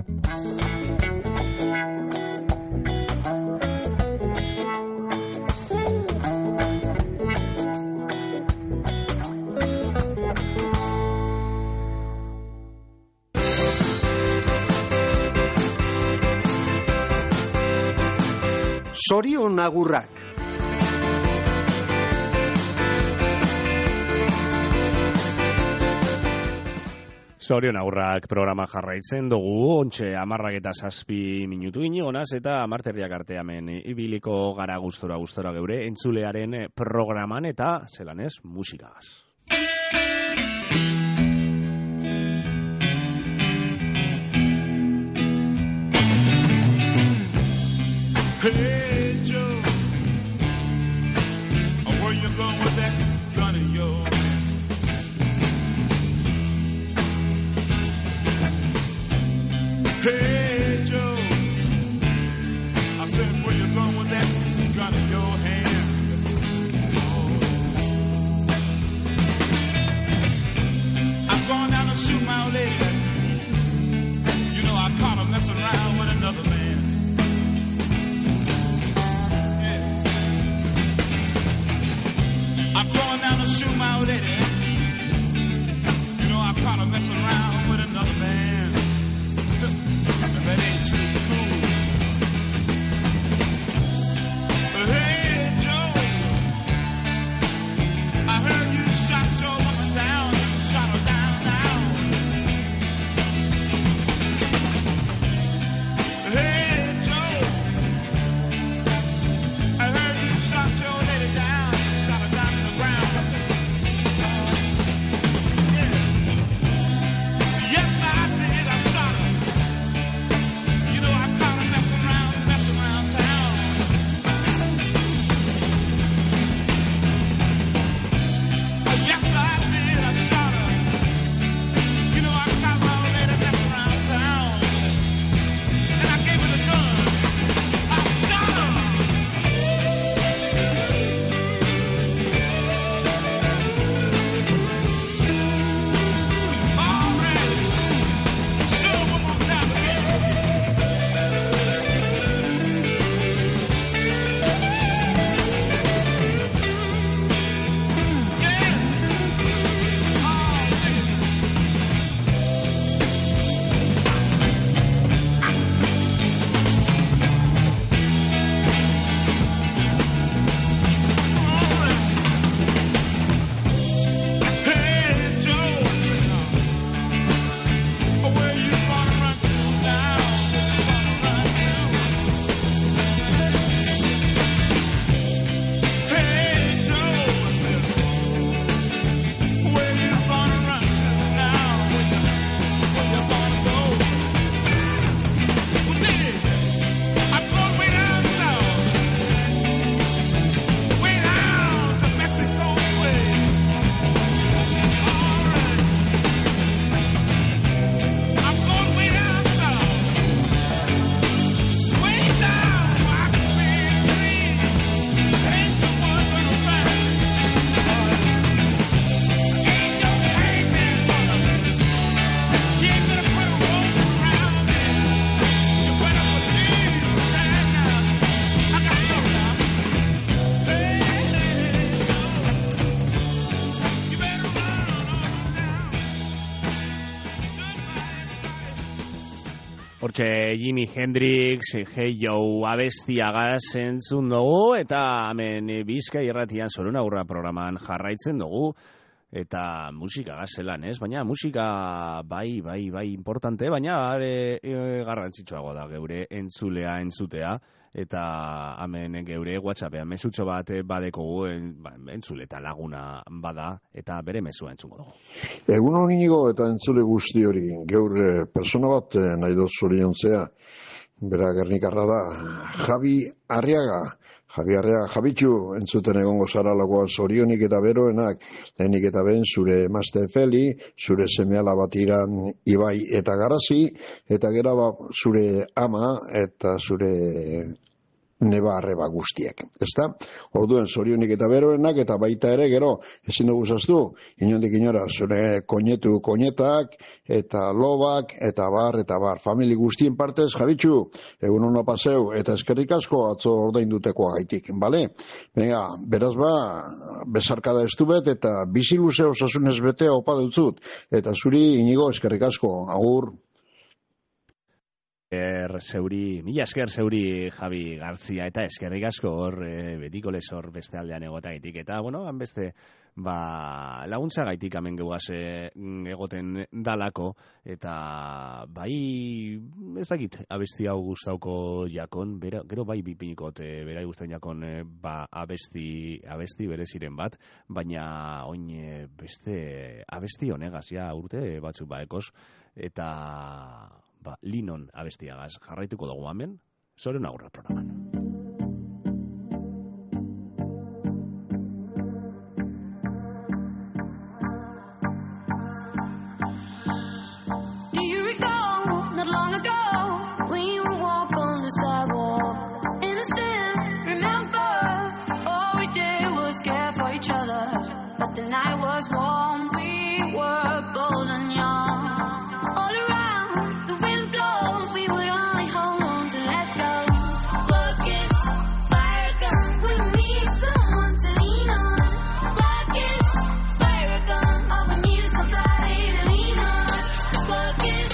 Zorion Agurrak. Zorion Agurrak programa jarraitzen dugu, ontxe 10:07 minutu inigonaz, eta marterdiak arte hemen ibiliko gara gustora geure entzulearen programan eta zelanez musikagaz. Hey Joe, where you going with that gun of yours? Hey Joe, I said where you going with that gun in your hand? Oh. Hortxe Jimi Hendrix, Hey Joe abestiagaz entzun dugu, eta hemen Bizkai irratian Zorun Agurra programan jarraitzen dugu, eta musika gazelan, ez? Baina musika bai importante, baina garrantzitsuago da geure entzulea entzutea, eta hemen geure WhatsAppean mesutxo bat badekogu entzule eta laguna bada, eta bere mesua entzungo dugu. Egun honigo eta entzule guzti hori, geure persona bat nahi dut zoriontzea, bera Gernikarra da, Javi Arriaga, Javitxu, entzuten egongo zara lagoa zorionik eta beroenak, lehenik eta ben zure emazte Feli, zure semeala bat Iran Ibai eta Garazi, eta gero zure ama eta zure neba arreba guztiek, ezta? Orduen zorionik eta beroenak, eta baita ere gero, ezin dugu zaztu, inondik inora, zure koñetu koñetak, eta lobak, eta bar, famili guztien partez, Javitxu, egun hona paseu, eta eskerrik asko atzo ordainduteko gaitik, bale? Venga, beraz bezarkada estu bet, eta bizi luze osasunez betea opa dutzut, eta zuri Inigo eskerrik asko, agur. Mila esker zeuri Javi Garzia, eta eskerrik asko hor betiko lezor beste aldean egotaitik, eta han beste laguntza gaitik hemen geugaz egoten dalako, eta bai ez dakit abesti hau gustauko jakon, gero bai bipinikot berai guztain jakon abesti bereziren bat, baina oin beste abesti honegaz urte batzuk baekos, eta Linon abestiagaz jarraituko dugu hemen, Zorun Agurra programan. Do you recall, not long ago, when you would walk on the sidewalk? Innocent, remember, all we did was care for each other. But the night was warm, we were bold and young. All around, the wind blows, we would only hold on to let go. Look, it's fire gun, we need someone to lean on. Look, it's fire gun, all we need is somebody to lean on. Look, it's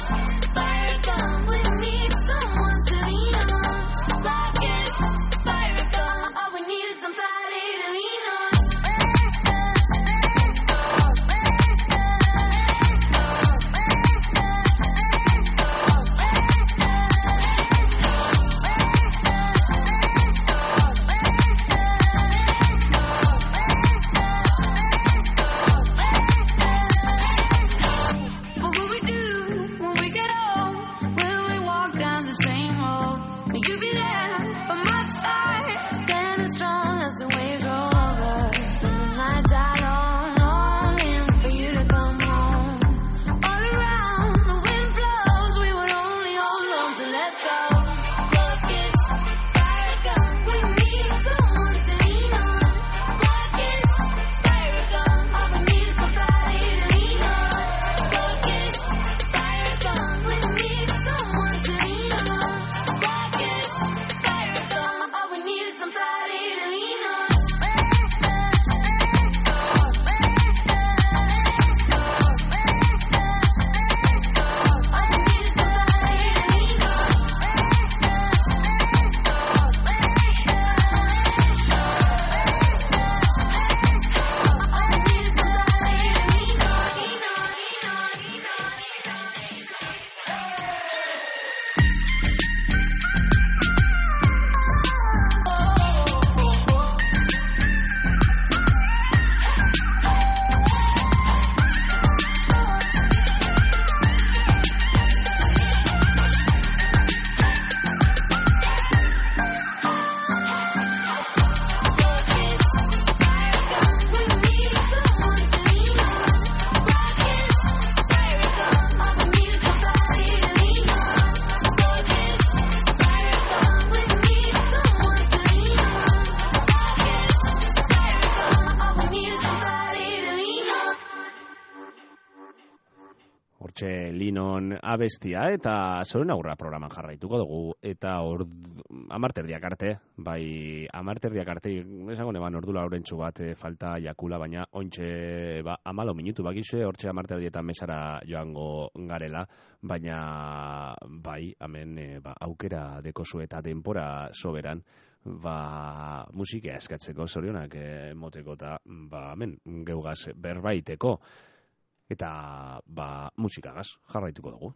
Hortxe Linon abestia eta Zoren Agurra programan jarraituko dugu eta amarterdiak arte, bai amarterdiak arte, esango neban ordu laurentxu bat falta jakula, baina ontxe 14 minutu bakizue, hortxe amarterdietan mesara joango garela, baina bai, hemen aukera dekozu eta denpora soberan, musika eskatzeko zorionak moteko eta hemen geugaz berbaiteko. Eta, musikagaz jarraituko dugu.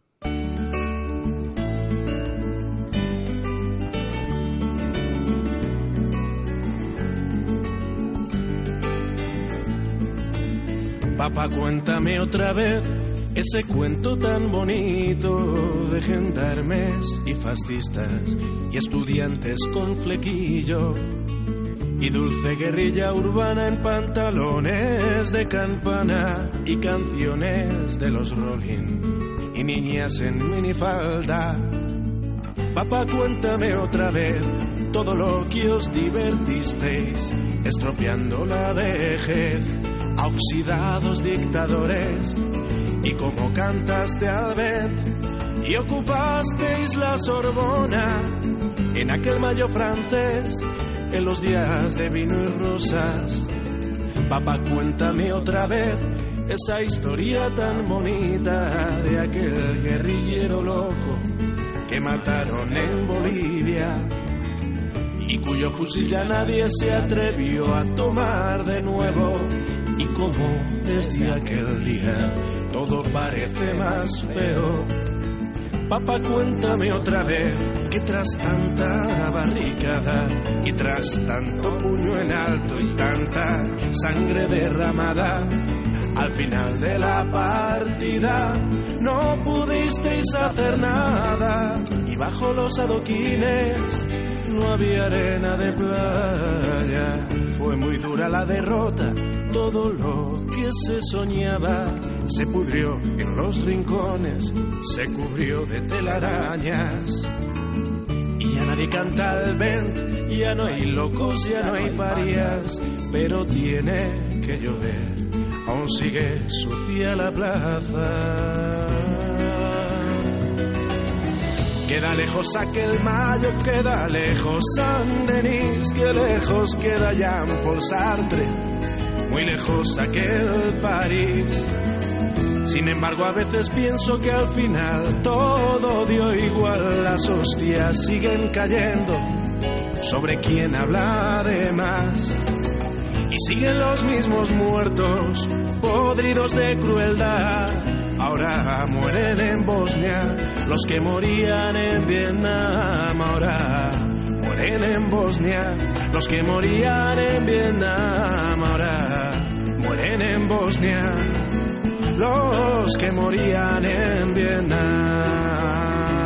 Papá, cuéntame otra vez ese cuento tan bonito de gendarmes y fascistas y estudiantes con flequillo y dulce guerrilla urbana en pantalones de campana y canciones de los Rolling y niñas en minifalda. Papá, cuéntame otra vez todo lo que os divertisteis, estropeando la vejez a oxidados dictadores, y cómo cantaste al vent y ocupasteis la Sorbona en aquel mayo francés, en los días de vino y rosas. Papá, cuéntame otra vez esa historia tan bonita de aquel guerrillero loco que mataron en Bolivia y cuyo fusil ya nadie se atrevió a tomar de nuevo, y cómo desde aquel día todo parece más feo. Papá, cuéntame otra vez que tras tanta barricada y tras tanto puño en alto y tanta sangre derramada, al final de la partida no pudisteis hacer nada, y bajo los adoquines no había arena de playa. Fue muy dura la derrota, todo lo que se soñaba se pudrió en los rincones, se cubrió de telarañas. Y ya nadie canta al vent, ya no hay locos, ya no hay parias, pero tiene que llover, aún sigue sucia la plaza. Queda lejos aquel mayo, queda lejos Saint-Denis, que lejos queda Jean-Paul Sartre, muy lejos aquel París. Sin embargo, a veces pienso que al final todo dio igual, las hostias siguen cayendo sobre quien habla de más, y siguen los mismos muertos, podridos de crueldad. Ahora mueren en Bosnia los que morían en Vietnam. Ahora mueren en Bosnia los que morían en Vietnam. Ahora mueren en Bosnia los que morían en Vietnam.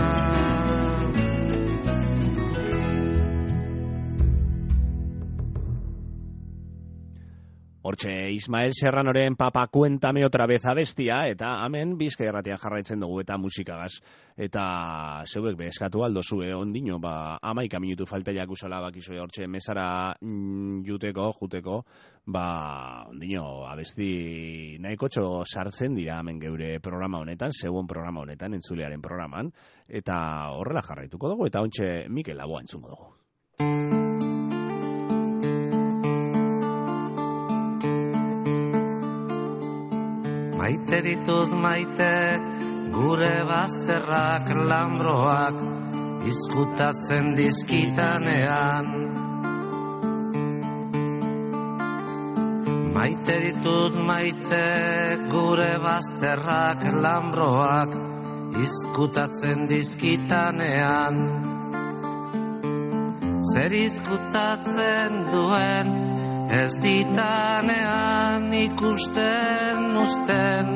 Hortxe Ismael Serranoren Papa, cuéntame otra vez abestia, eta hemen Bizkaia Irratia jarraitzen dugu eta musikagaz. Eta zeuek eskatu aldo zue ondino, 11 minutu falta jakusala bakizue hortxe mesara juteko, ondino abesti nahikotxo sartzen dira hemen geure programa honetan, zeuen programa honetan, entzulearen programan, eta horrela jarraituko dugu, eta ontxe Mikel Laboa entzungo dugu. Maite ditut maite, gure bazterrak lambroak izkutatzen dizkitanean. Maite ditut maite, gure bazterrak lambroak izkutatzen dizkitanean. Zer izkutatzen duen ez ditanean ikusten uzten,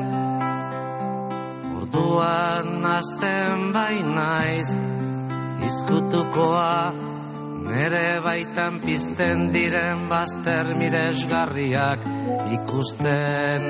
orduan azten bainaiz, izkutukoa nere baitan pizten diren bazter miresgarriak ikusten.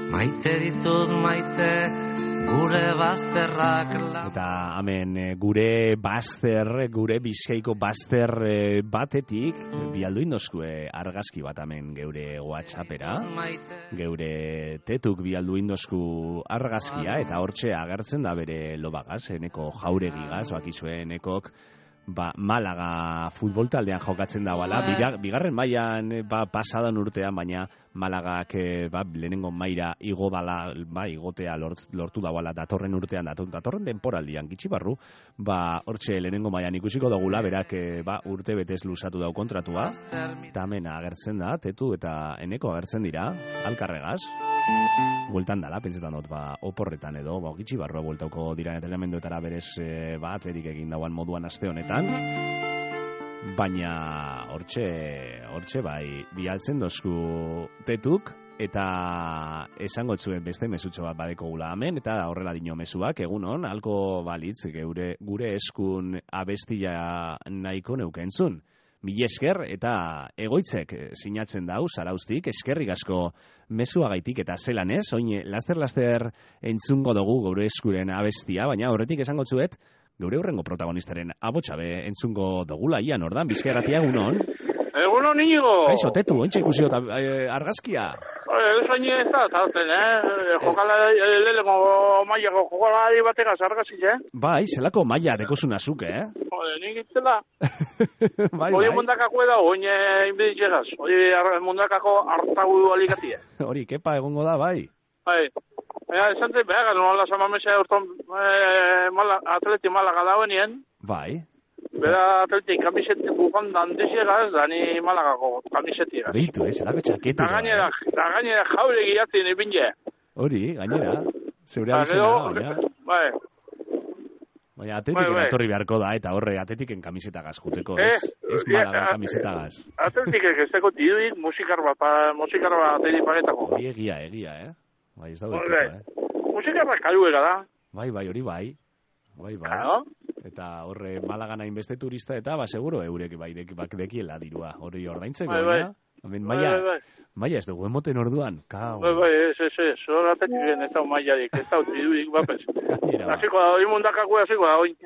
Maite ditut maite gure bazterrak Eta hemen gure Bizkaiko bazter batetik bialdu indozkue argazki bat hemen geure WhatsAppera. Geure tetuk bialdu indozku argazkia eta hortxe agertzen da bere lobagaz, eneko jauregigaz, bakizue enekok Malaga futbol taldean jokatzen dagoela, bigarren mailan pasadan urtean, baina Malagak lehenengo maila igotea lortu dagoela datorren urtean, datorren denporaldian gitxi barru, hortxe lehenengo mailan ikusiko dugula, berak urte betez luzatu dau kontratua, eta hemen agertzen da, tetu eta eneko agertzen dira, alkarregaz, bueltan dala, pentsetan dut, oporretan edo, gitxi barru bueltauko dira entrenamenduetara berez atletik egin dauan moduan aste honetan, baina hortxe bai bialtzen dozku tetuk eta esango zuen beste mesutxo bat badeko gula hemen eta horrela dino mezuak egunon halko balitz gure eskun abestia nahiko neukentzun. Mil esker eta egoitzek sinatzen dau Zarauztik, eskerrik asko mezuagaitik eta zelan ez, oin laster entzungo dugu gure eskuren abestia, baina horretik esango zuet geure hurrengo protagonistaren abotxabe entzungo dugula ian ordan, Bizkaia Irratia egunon. Egunon Inigo. Kaixo, tetu, ontsa ikusi argazkia. Esain ez da, tarten, jokala leleko mailako jokalari bategaz argazki, Bai, zelako maila dekozun azuk, Nik itzela. Bai. Hori mundakako da, oin inbiditxegaz. Hori mundakako hartagu alikatia. Hori, kepa egongo da, bai. Bai. Esan zen, behar, nola samamesa urton atleti Malaga dauenien. Bai. Bera atleti kamiseti bufandan dizegaz, dani Malagako kamisetia. Beitu, zelako txaketu. Da gainera jaure giatzen ibinje. Hori, gainera. Zeure abizena, baina. Bai. Baina atetiken atorri beharko da, eta horre atetiken kamisetagaz juteko, ez? Ez Malaga kamisetagaz. Atletikek ez teko tiduik musikar bat ateri pagetako. Hori egia, Bai, ez daudetuko, Musikarra kaluera da. Bai, hori bai. Eta horre Malagan hainbeste turista eta, seguro eurek dekiela dirua. Hori ordaintzeko, baina? Maia ez dugu emoten orduan. Ez. Zor atetiken ez da maiarik, ez da tiduik bapes. Hasiko da, hori mundakako hasiko da, oin.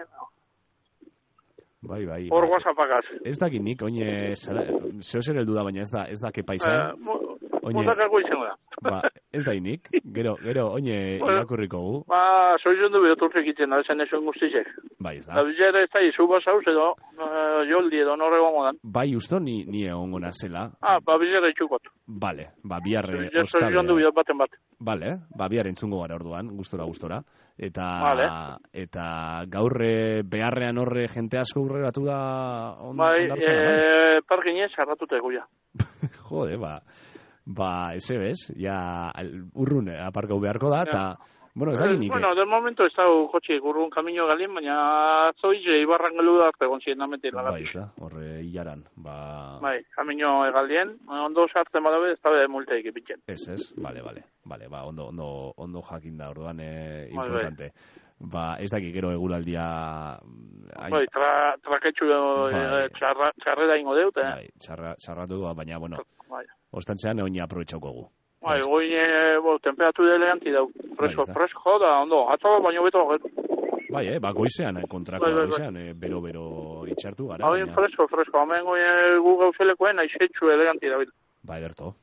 Bai. Hor guazapakaz. Ez dakit nik, oin, zehozer heldu da, baina ez da kepa izan. Mundakako izango da. Ez da inik, gero, oin, irakurriko gu. Soizun du bedoturtu egiten da, esan esoen guztizek. Bai, ez da. Da bizera ez da izu basauz edo, joldi edo norre gongo dan. Bai, usto ni egongo nazela. Bizera itxukot. Bale, biarre ostabe. Soizun du bidot baten bat. Bale, biarre entzungo gara orduan, gustora. Eta gaurre beharrean horre jente asko urreratu da ondartzena. Parkinez, harratute guia. Jode, ese bez, ja urrun aparkau beharko da, eta, ez da ginik. Del momento ez da kotxik urrun kamino galien, baina zoize ibarran gelu da arte gontzien namete lagatik. Bai, horre hilaran. Bai, kamino galien, ondo sartzen badabe, ez da multeik epitzen. Ez, bale, ondo jakin da, orduan importante. Ez daki gero eguraldia... Bai, traketxu txarrera ingo deut, Bai, txarratu, baina, ostantzean oin aprobetxauko gu. Bai, oin temperatu eleganti dau. Fresko da, ondo, atzo baino beto getu. Bai, goizean, kontrako goizean, bero itxartu gara. Bai, fresko, hemen gu gauzelekoen aizetxu eleganti da. Bai, derto.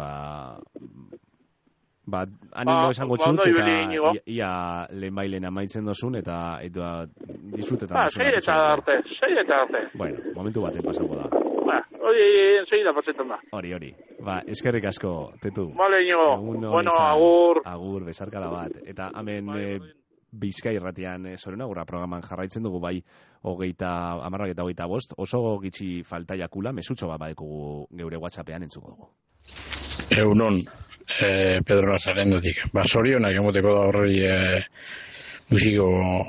Animo esango txut, eta ia lehenbailen amaitzen dozun, eta disfrutetan dozun. Sei eta arte. Bueno, momentu baten pasako da. Hori ensegida pasetan da. Hori. Eskerrik asko, tetu. Vale, Inigo. Agur. Agur, besarkada bat. Eta hemen Bizkaia Irratian Zorenagurra programan jarraitzen dugu bai 25 oso gitxi falta jakula, mesutxo bat badekugu geure WhatsAppean entzuko dugu. Egunon, Pedro Lazarendotik. Zorionak emoteko da horri musiko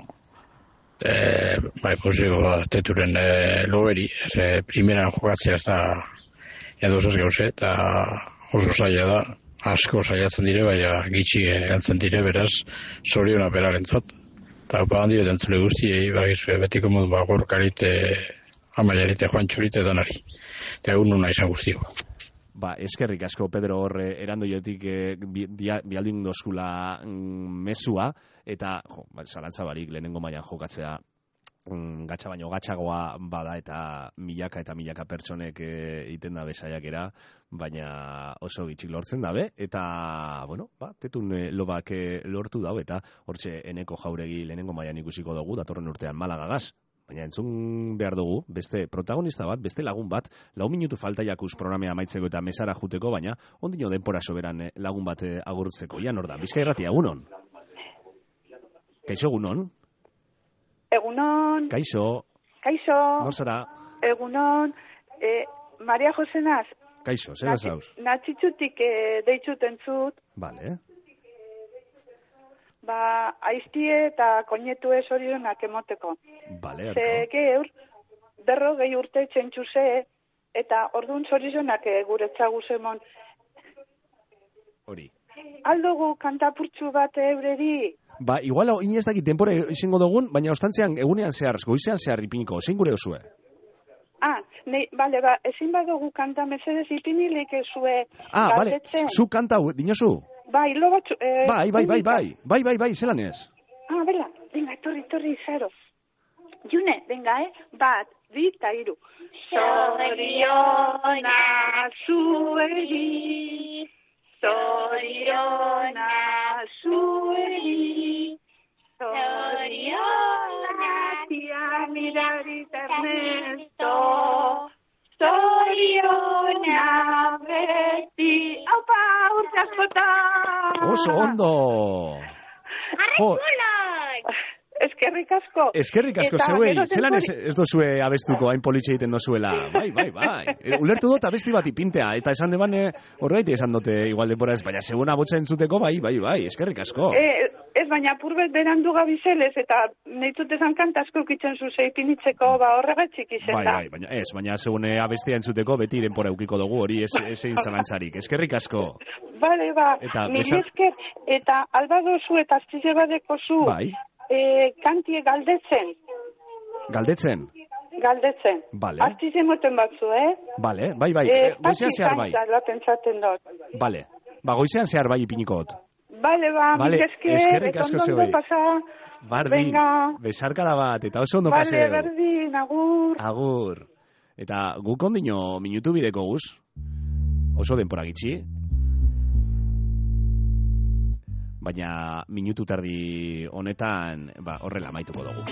teturen loberi, primeran jokatzea ez da edozaz gauze, eta oso zaila da, asko zailatzen dire, baina gitxi gantzen dire, beraz, zoriona berarentzat. Eta upagan dire dentzule guztiei, betiko modu gorkarite, amalarite, joan txurite danari. Eta egun nuna izan guztiko. Ba, eskerrik asko, Pedro, horre erandoiotik bialdin dozkula mesua, eta, zalantza barik, lehenengo mailan jokatzea, gatsa baino gatsagoa bada eta milaka pertsonek egiten da bezaiakera, baina oso gitxik lortzen dabe, eta, bueno, tetun lobak lortu dau, eta hortxe Eneko Jauregi lehenengo mailan ikusiko dugu, datorren urtean Malagagaz. Baina entzun behar dugu, beste protagonista bat, beste lagun bat, 4 minutu falta jakuz programea amaitzeko eta mesara juteko, baina ondino denpora soberan lagun bat agurtzeko. Ian hor da, Bizkaia Irratia, egunon? Kaixo, egunon? Egunon. Kaixo. Kaixo. Nor zara? Egunon. Maria Jose naz. Kaixo, zera zauz? Natxitzutik deitzuten zut. Vale. Aiztie eta koinetu ez orionak emoteko. Vale, Ze geur, 40 urte txentxuze, eta orduan zorionak guretzagu zemon. Hori. Aldugu kantapurtxu bat eureri? Igual, inez dakit denpora izango dugun, baina ostantzean egunean zehar, goizean zehar ipiniko, zein gure osue? Bale, ezin badugu kanta mesedez ipinilik ezue. Bale, zu kanta, dinosu? Lo batzu... Bai, zelan ez? Bela, venga, torri, zero. June, venga, 1, 2, 3. Zoriona zueri, zoriona zueri, zoriona tia mirarita Ernesto, zoriona beti, aupa, urte askotan. Oso ondo! Eskerrik asko. Eskerrik asko zeuei. Zelan ez dozue abestuko hain politxe egiten dozuela. Bai. Ulertu dut abesti bat ipintea. Eta esan eban horreite esan dute igual denbora ez. Baina seguna botza entzuteko bai. Eskerrik asko. Ez baina purbet berandu gabizelez eta neitzut esan kantasko kitzen zuze ipinitzeko horregatxik izen da. Baina segune abestia entzuteko beti denbora eukiko dugu hori ez egin zalantzarik. Eskerrik asko. Bale, mil esker eta albadozu eta aztize badeko zu. Bai. Kantie galdetzen. Galdetzen? Galdetzen. Bale. Aztize moten batzu, Bale, bai. Goizean zehar bai. Pentsatzen dut. Bale. Goizean zehar bai ipiniko dut. Bale, mil esker. Eskerrik asko zeuei. Bardin, venga. Besarkada bat, eta oso ondo paseo. Bale, berdin, agur. Agur. Eta guk ondino minutu bideko guz. Oso denpora gitxi. Baina minutu tardi honetan horrela amaituko dugu.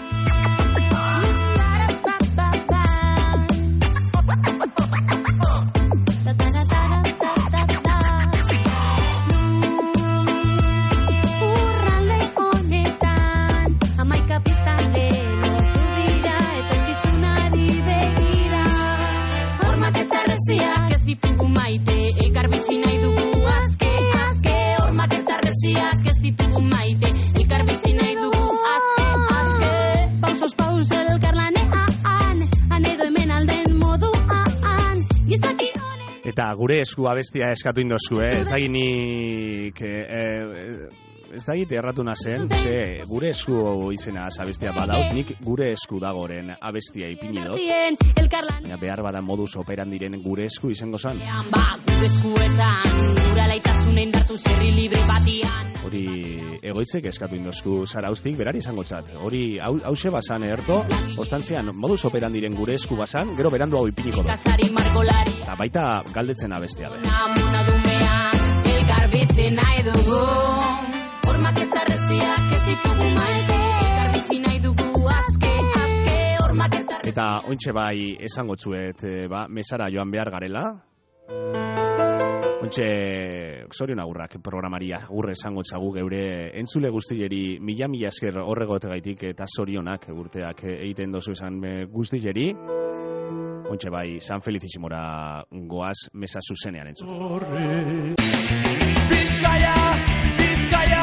Urralde honetan, 11 biztanle lotu dira, etorkizunari begira. Hormak eta erreziak ez ditugu maite, ekar bizi nahi dugu azke. Hormak eta erreziak ez ditugu maite, ekar bizi nahi dugu azke. Pausos paus elkarlanean, anedo hemen alden moduan, gizaki honen. Eta gure esku abestia eskatu indozu, ez daginik... Ez da egite erratu nazen, gure esku izena abestia badauz, nik gure esku dagoren abestia ipini dut. Baina behar bada modus operandiren gure esku izango zan. Gure eskuetan, gura laitasunen dartu zerri libre batian. Hori egoitzek eskatu indozku Zaraustik berari izango txat. Hori hause basan erto, ostantzean modus operandiren gure esku basan, gero berandu hau ipiniko dut. Eta baita galdetzen abestia behar. Namuna dumean, elkar bizi nahi dugu. Hormak eta erreziak ez ditugu maite, ekar bizi nahi dugu azke, hormak eta erreziak. Eta ointxe bai esango txuet, mesara joan behar garela. Ointxe, zorion agurrak programaria agurre esango txagu geure entzule guztileri mila esker horregotegaitik eta zorionak urteak egiten dozu esan guztileri. Ointxe bai, San Felicisimora goaz mesa zuzenean entzut. Bizkaia